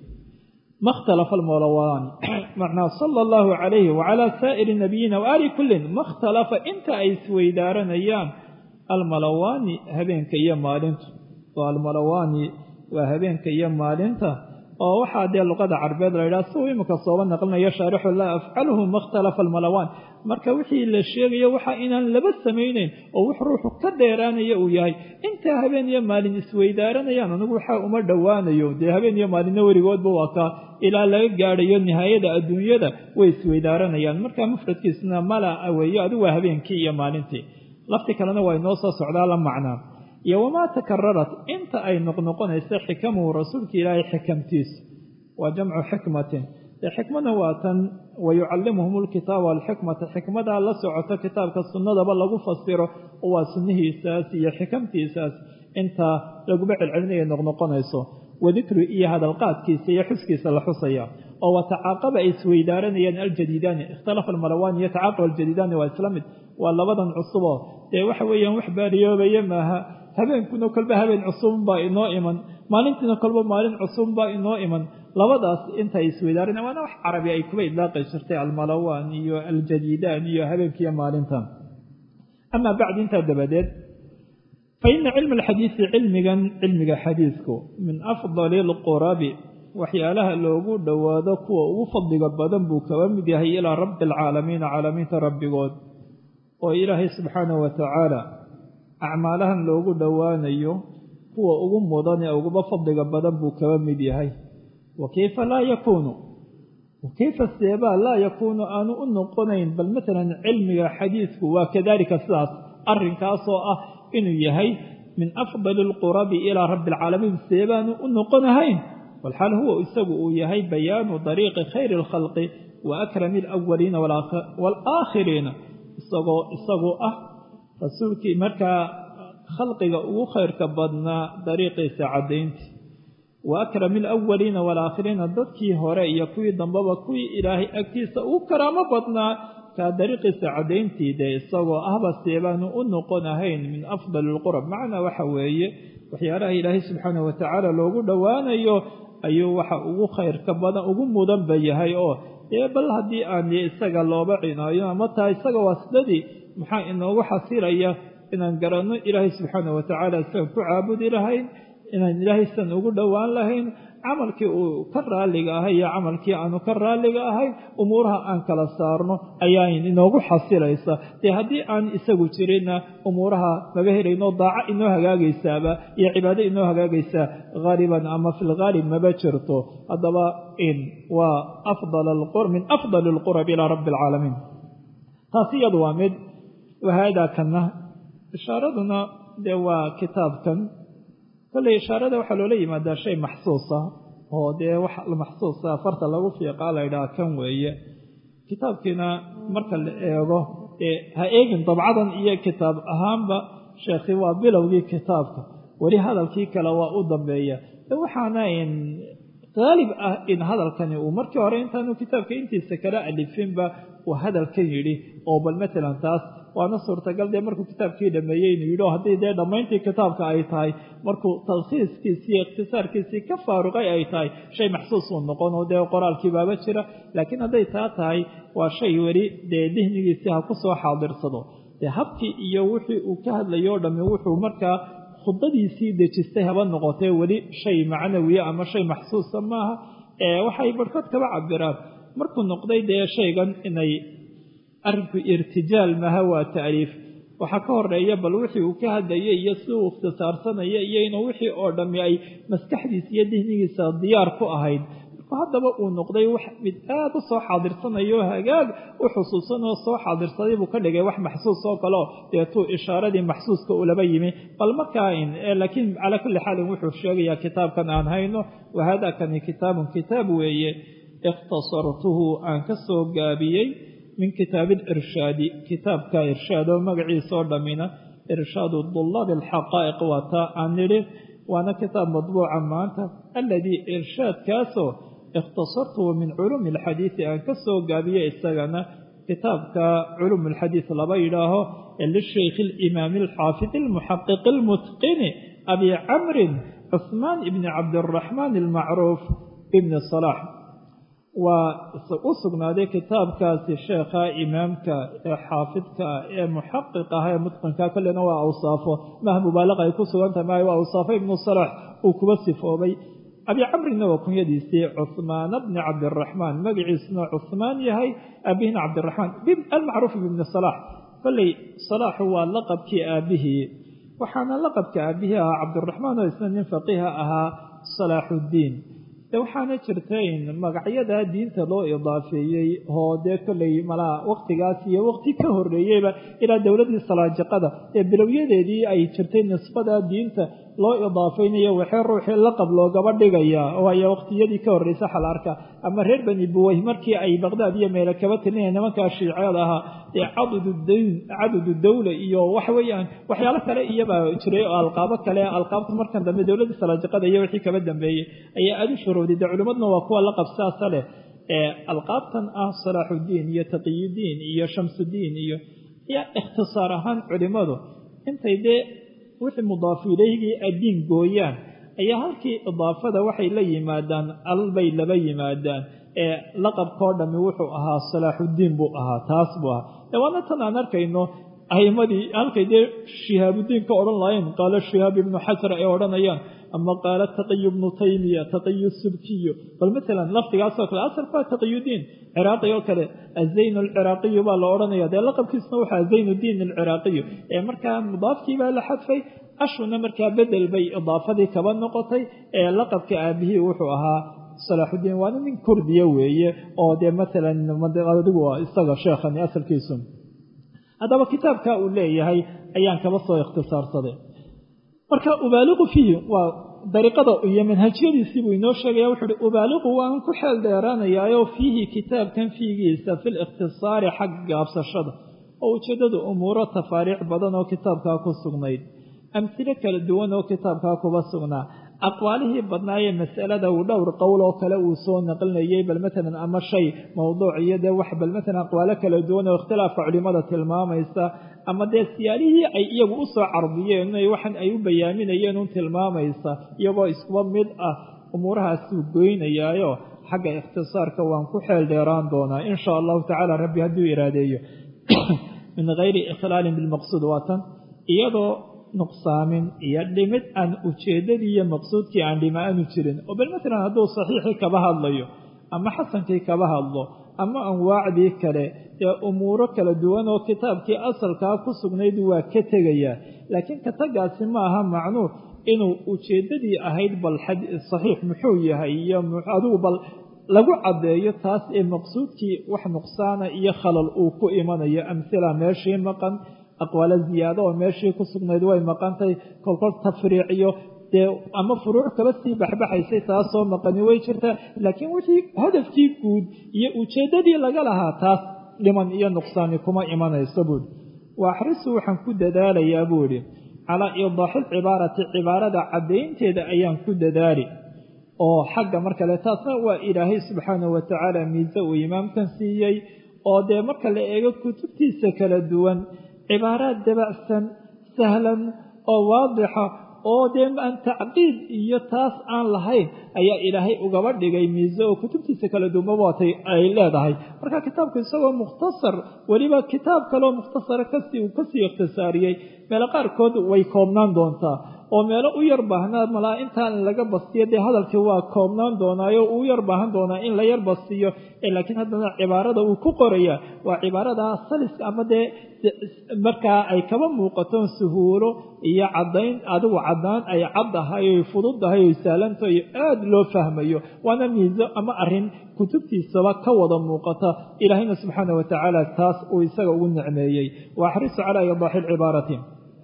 ma ikhtalafa almalawaani macnaa sala allahu calayhi wacalaa saa'iri nabiyiina waaali kullin ma ikhtalafa inta ay isweydaaranayaan almalawaani habeenka iyo maalintu oo almalawaani waa habeenka iyo maalinta oo waxaa dee luqada carbeed la yidhaha siuu imika sooba naqlinayo shaarixu laa afcaluhu ma ikhtalafa almalawaan marka wixii la sheegayo waxa inaan laba samayneyn oo wux ruuxu ka dheeraanaya uu yahay intaa habeen iyo maalin isweydaaranayaan anigu waxaa uma dhowaanayo dee habeen iyo maalinna weligoodba waa kaa ilaa laga gaadhayo nihaayada adduunyada way isweydaaranayaan marka mufradkiisna mala weeyo adigu waa habeenkii iyo maalintii lafti kalena waa inoo soo socdaa la macnaa iyo wamaa takararat inta ay noqnoqonaysa xikamuhu rasuulka ilaahay xikamtiisu waa jamcu xikmatin dee xikmadna waa tan wayucallimuhum alkitaaba walxikmata xikmadaa la socoto kitaabka sunnadaba lagu fasiro oo waa sunnihiisaas iyo xikamtiisaas intaa laguba celcelinaya noqnoqonayso wadikru iyo hadalqaadkiisa iyo xuskiisa la xusaya oo watacaaqaba ay isweydaaranayaan aljadiidaani ikhtalafa almalawaani iyo tacaaqaba aljadiidaani waa isla mid waa labadan cusuboo dee waxa weeyaan wax baariyoobaya maaha habeenkuna kolba habeen cusubunbaa inoo iman maalintiina kolba maalin cusubunbaa inoo iman labadaas intay isweydaaranayaan waana wax carabi ay kuba idlaaqi jirtay almalawaan iyo aljadiidaan iyo habeenkiiyo maalinta amaa bacdi intaa dabadeed fa ina cilma alxadiisi cilmiga xadiisku min afdali alqurabi waxyaalaha loogu dhowaado kuwa ugu fadliga badan buu kaba mid yahay ilaa rabbi alcaalamiina caalamiinta rabbigood oo ilaahay subxaanahu watacaala acmaalahan loogu dhowaanayo kuwa ugu mudan ee uguba fadliga badan buu kaba mid yahay wakayfa laa yakuunu wakayfa seebaa laa yakuunu aanu u noqonayn bal maalan cilmiga xadiisku waa kadaalika sidaas arrinkaasoo ah inuu yahay min afdali alqurabi ilaa rabbi alcaalamiin seebaanu u noqonahayn walxaal huwa isagu uu yahay bayaanu dariiqi khayri alkhalqi wa akrami alawaliina waalaakhiriina isagoo ah rasuulkii markaa khalqiga ugu khayrka badnaa dariiqiisa caddayntii wa akrami alawaliina waalaakhiriina dadkii hore iyo kuwii dambeba kuwii ilaahay agtiisa ugu karaamo badnaa kaa dariiqiisa caddayntii dee isagoo ahba seebaanu u noqonahayn min afdali alqurab macnaa waxa weeye waxyaalaha ilaahay subxaanahu watacaala loogu dhowaanayo ayuu waxa ugu khayrka badan ugu mudanba yahay oo dee bal haddii aan isaga looba cinaayo ama taa isaga waasidadii maxaa inoogu xasilaya inaan garanno ilaahay subxaanahu watacaala siaan ku caabudi lahayn inaan ilaahay sian ugu dhowaan lahayn camalkii uu ka raalliga ahay iyo camalkii aanu ka raalliga ahayn umuuraha aan kala saarno ayaa inoogu xasilaysa dee haddii aan isagu jirinna umuuraha laga helayno daaco inoo hagaagaysaaba iyo cibaado inoo hagaagaysaa haaliban ama fi lghaalib maba jirto haddaba waa min afdali alqurab ilaa rabbi alcaalamiin taasi iyadu waa mid wahaadaa kanna ishaaraduna dee waa kitaabkan kolley ishaarada waxaa loola yimaadaa shay maxsuusa oo dee wax maxsuusa farta lagu fiiqaa la ydhaha kan weeye kitaabkiina marka la eego ha eegin dabcadan iyo kitaab ahaanba sheekhi waa bilowgii kitaabka weli hadalkii kale waa u dambeeya waxaana qaalib ah in hadalkani uu markii hore intaanu kitaabka intiisa kala alifinba uu hadalkan yidhi oo bal matalan taas waana suurtagal dee markuu kitaabkii dhameeyey inuu yidhi haddii dee dhammayntii kitaabka ay tahay markuu talkhiiskiisii iyo ikhtisaarkiisii ka faaruqay ay tahay shay maxsuus uu noqon oo dee qoraalkii baaba jira laakiin hadday taa tahay waa shay weli dee dihnigiisii ha ku soo xaadirsado dee habkii iyo wixii uu ka hadlayo o dhammi wuxuu markaa khudbadiisii dejistay haba noqotee weli shay macnawiya ama shay maxsuusa maaha waxay barhkood kaba cabiraan markuu noqday dee shaygan inay arrinku irtijaal maha waa ta'liif waxaa ka horeeya bal wixii uu ka hadlayay iyo si uu ikhtisaarsanaya iyo inuu wixii oo dhammi ay maskaxdiisa iyo dihnigiisa diyaar ku ahayd marka haddaba uu noqday wax mid aad u soo xaadirsanayo hagaag u xusuusan oo soo xaadirsaday buu ka dhigay wax maxsuus oo kaleo deetuu ishaaradii maxsuuska uu laba yimi bal markaa laakiin calaa kulli xaalin wuxuu sheegayaa kitaabkan aan hayno wahaadaa kani kitaabun kitaab weeye ikhtasartuhu aan ka soo gaabiyey min kitaabi alirshaadi kitaabka irshaad oo magaciisaoo dhammina irshaadu dulaabi alxaqaa'iq waa taa aan nidhi waana kitaab madbuuca maanta alladii irshaadkaasoo ikhtasartuhu min culuumi alxadiidi aan ka soo gaabiyey isagana kitaabka culuum alxadiid laba yidhaaho lishaykhi alimaami alxaafid almuxaqiq almutqini abi camrin cusmaan ibni cabdiraxmaan almacruuf ibni salaax waa u sugnaaday kitaabkaasi sheekha imaamka ee xaafidka ee muxaqiq ah ee mutqinka kollena waa awsaafo maha mubaalaqa ay ku sugantahay maayo waa awsaafo ibnu salaax uu kuba sifoobay abi camrina waa kunyadiisii cuhmaana bni cabdiraxmaan magaciisuna cuhmaan yahay aabihina cabdiraxmaan almacruuf ibni salaax kolley salaaxu waa laqabkii aabihii waxaana laqabka aabihii ahaa cabdiraxmaan oo isna nin faqiiha ahaa salaaxuddiin waxaana jirtayn magacyada diinta loo idaafeeyey oo dee kolley malaa waqtigaas iyo waqti ka horreeyeyba ilaa dowladdii salaajiqada ee bilowyadeedii ay jirtay nisbada diinta loo idaafaynayo waxee ruuxii laqab loogaba dhigayaa waayo waqtiyadii ka horreysa xalaarka ama reer bani buwey markii ay baqdaad iyo meelo kaba tilinaya nimankaa shiiceed ahaa ee cadudu dawla iyo waxweeyaan waxyaalo kale iyabaa jiray oo alqaabo kale alqaabta markan dambe dowladdii salaajiqada iyo wixii kaba dambeeyey ayaa aada u shuruuday dee culimmaduna waa kuwa laqab saasa leh alqaabtan ah salaaxuddiin iyo taqiyudiin iyo shamsudiin iyo ayaa ikhtisaar ahaan culimmadu intay dee wixii mudaafu ilayhigii addiin gooyaan ayaa halkii idaafada waxay la yimaadaan albay laba yimaadaan laqabkao dhammi wuxuu ahaa salaaxuddiin buu ahaa taas buu ahaa waana tan aan arkayno ahimadii halkay dee shihaabudiin ka odhan lahayn qaala shihaab ibnu xajar ay odhanayaan ama qaala taqiyu ibnu taymiya taqiyu subkiyo bal matalan lafdigaasoo kale asalkaa taqiyudiin ciraaqi oo kale azayn alciraaqiyu baa la odhanaya dee laqabkiisna waxaa zaynuddiin alciraaqiyu markaa mudaafkii baa la xadfay ashuna markaa bedel bay idaafadii kaba noqotay laqabka aabihii wuxuu ahaa salaaxuddiin waana nin kurdiya weeye oo dee matalan adigu isaga sheekhani asalkiisu haddaba kitaabkaa uu leeyahay ayaan kaba soo ikhtisaarsaday marka ubaaliqu fiihi waa dariiqada iyo manhajyadiisii buu inoo sheegaya wuxuu uhi ubaaliqu waan ku xeel dheeraanayaayoo fiihi kitaabkan fiigiisa fil ikhtisaari xag gaabsashada oo ujeeddadu umuuro tafaariic badan oo kitaabkaa ku sugnayd amhilo kala duwan oo kitaabkaa kuba sugnaa aqwaalihii badnaayee mas'alada uu dhowr qowl oo kale uu soo naqlinayay bal matalan ama shay mowduuc iyo dee wax bal matalan aqwaalo kala duwan oo ikhtilaafka culimada tilmaamaysa ama dee siyaalihii ay iyagu u soo carbiyeen inay waxan ay u bayaaminayeen un tilmaamaysa iyagoo iskuba mid ah umuurahaasuu goynayaayo xagga ikhtisaarka waan ku xeel dheeraan doonaa in sha allahu tacaala rabbi hadduu iraadeeyo min hayri ikhlaalin bilmaqsuud waatan iyadoo nuqsaamin iyo dhimid aan ujeeddadii iyo maqsuudkii aan dhima aanu jirin oo bal matalan hadduu saxiixii kaba hadlayo ama xasankii kaba hadlo ama anwaacdii kale ee umuuro kala duwan oo kitaabkii asalkaa ku sugnayd waa ka tegayaa laakiin ka tagaasi ma aha macnuu inuu ujeeddadii ahayd bal saxiix muxuu yahay iyo adigu bal lagu caddeeyo taas ee maqsuudkii wax nuqsaana iyo khalal uu ku imanayo amhila meeshii maqan aqwaalo ziyaado oo meeshii ku sugnayd way maqantay kolkol tafriiciyo dee ama furuuc kaba sii baxbaxaysay taasoo maqani way jirtaa laakiin wixii hadafkii guud iyo ujeeddadii laga lahaa taas dhiman iyo nuqsaani kuma imanayso buuhi wa axrisu waxaan ku dadaalayaa buu idhi calaa iidaaxi alcibaarati cibaarada caddaynteeda ayaan ku dadaali oo xagga markale taasna waa ilaahay subxaanahu watacaala miise uu imaamkan siiyey oo dee marka la eego kutubtiisa kala duwan cibaaraad dabacsan sahlan oo waadixa oo dee aan tacqiid iyo taas aan lahayn ayaa ilaahay ugaba dhigay miise oo kutubtiisa kala dumabootay ay leedahay marka kitaabku isagoo mukhtasar weliba kitaab kaloo mukhtasara uu kasii ikhtisaariyey meelo qaarkood way koobnaan doontaa oo meelo u yar baahnaa malaa intaan laga bastiyo dee hadalkii waa koobnaan doonaayo uu yar baahan doonaa in la yar bastiyo laakiin haddana cibaarada uu ku qoraya waa cibaarada saliska ama dee markaa ay kaba muuqato suhuulo iyo cadayn adigu cadaan ay caddahay oy fududahay oy sahlantahay aada loo fahmayo waana miiso ama arrin kutubtiisaba ka wada muuqata ilaahayna subxaana watacaala taas uu isaga ugu nicmeeyey wa axrisu calaa idaaxi alcibaarati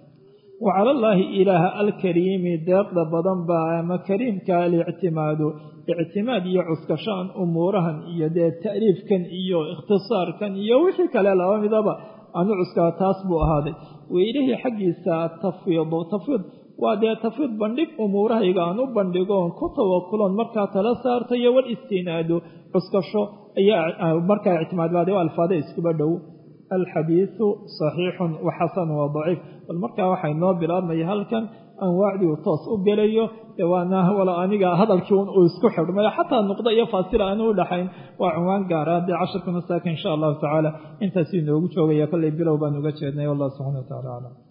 wacala allaahi ilaaha alkariimi deeqda badan baa ama kariimka alictimaadu ictimaad iyo cuskashaan umuurahan iyo dee ta'liifkan iyo ikhtisaarkan iyo wixii kale laba midaba anu cuskaa taas buu ahaaday wailahii xaggiisa tafwiid waa dee tafwiid bandhig umuurahayga aan u bandhigoon ku tawakuloon markaa tala saartayo wal istinaadu cuskasho ayaa markaa ictimaad baade o alfaada iskuba dhow alxadiidu saxiixun wa xasan wa daciif bal markaa waxay noo bilaabmaya halkan anwaacdii uu toos u gelayo waana wala aniga hadalkii un uu isku xidhmay xataa nuqdo iyo faasila aanu u dhaxayn waa cunwaan gaara dee casharkuna saaka insha allahu tacaala intaasuu inoogu joogaya kollay bilow baan uga jeednay wallah subxana wa tacala aclam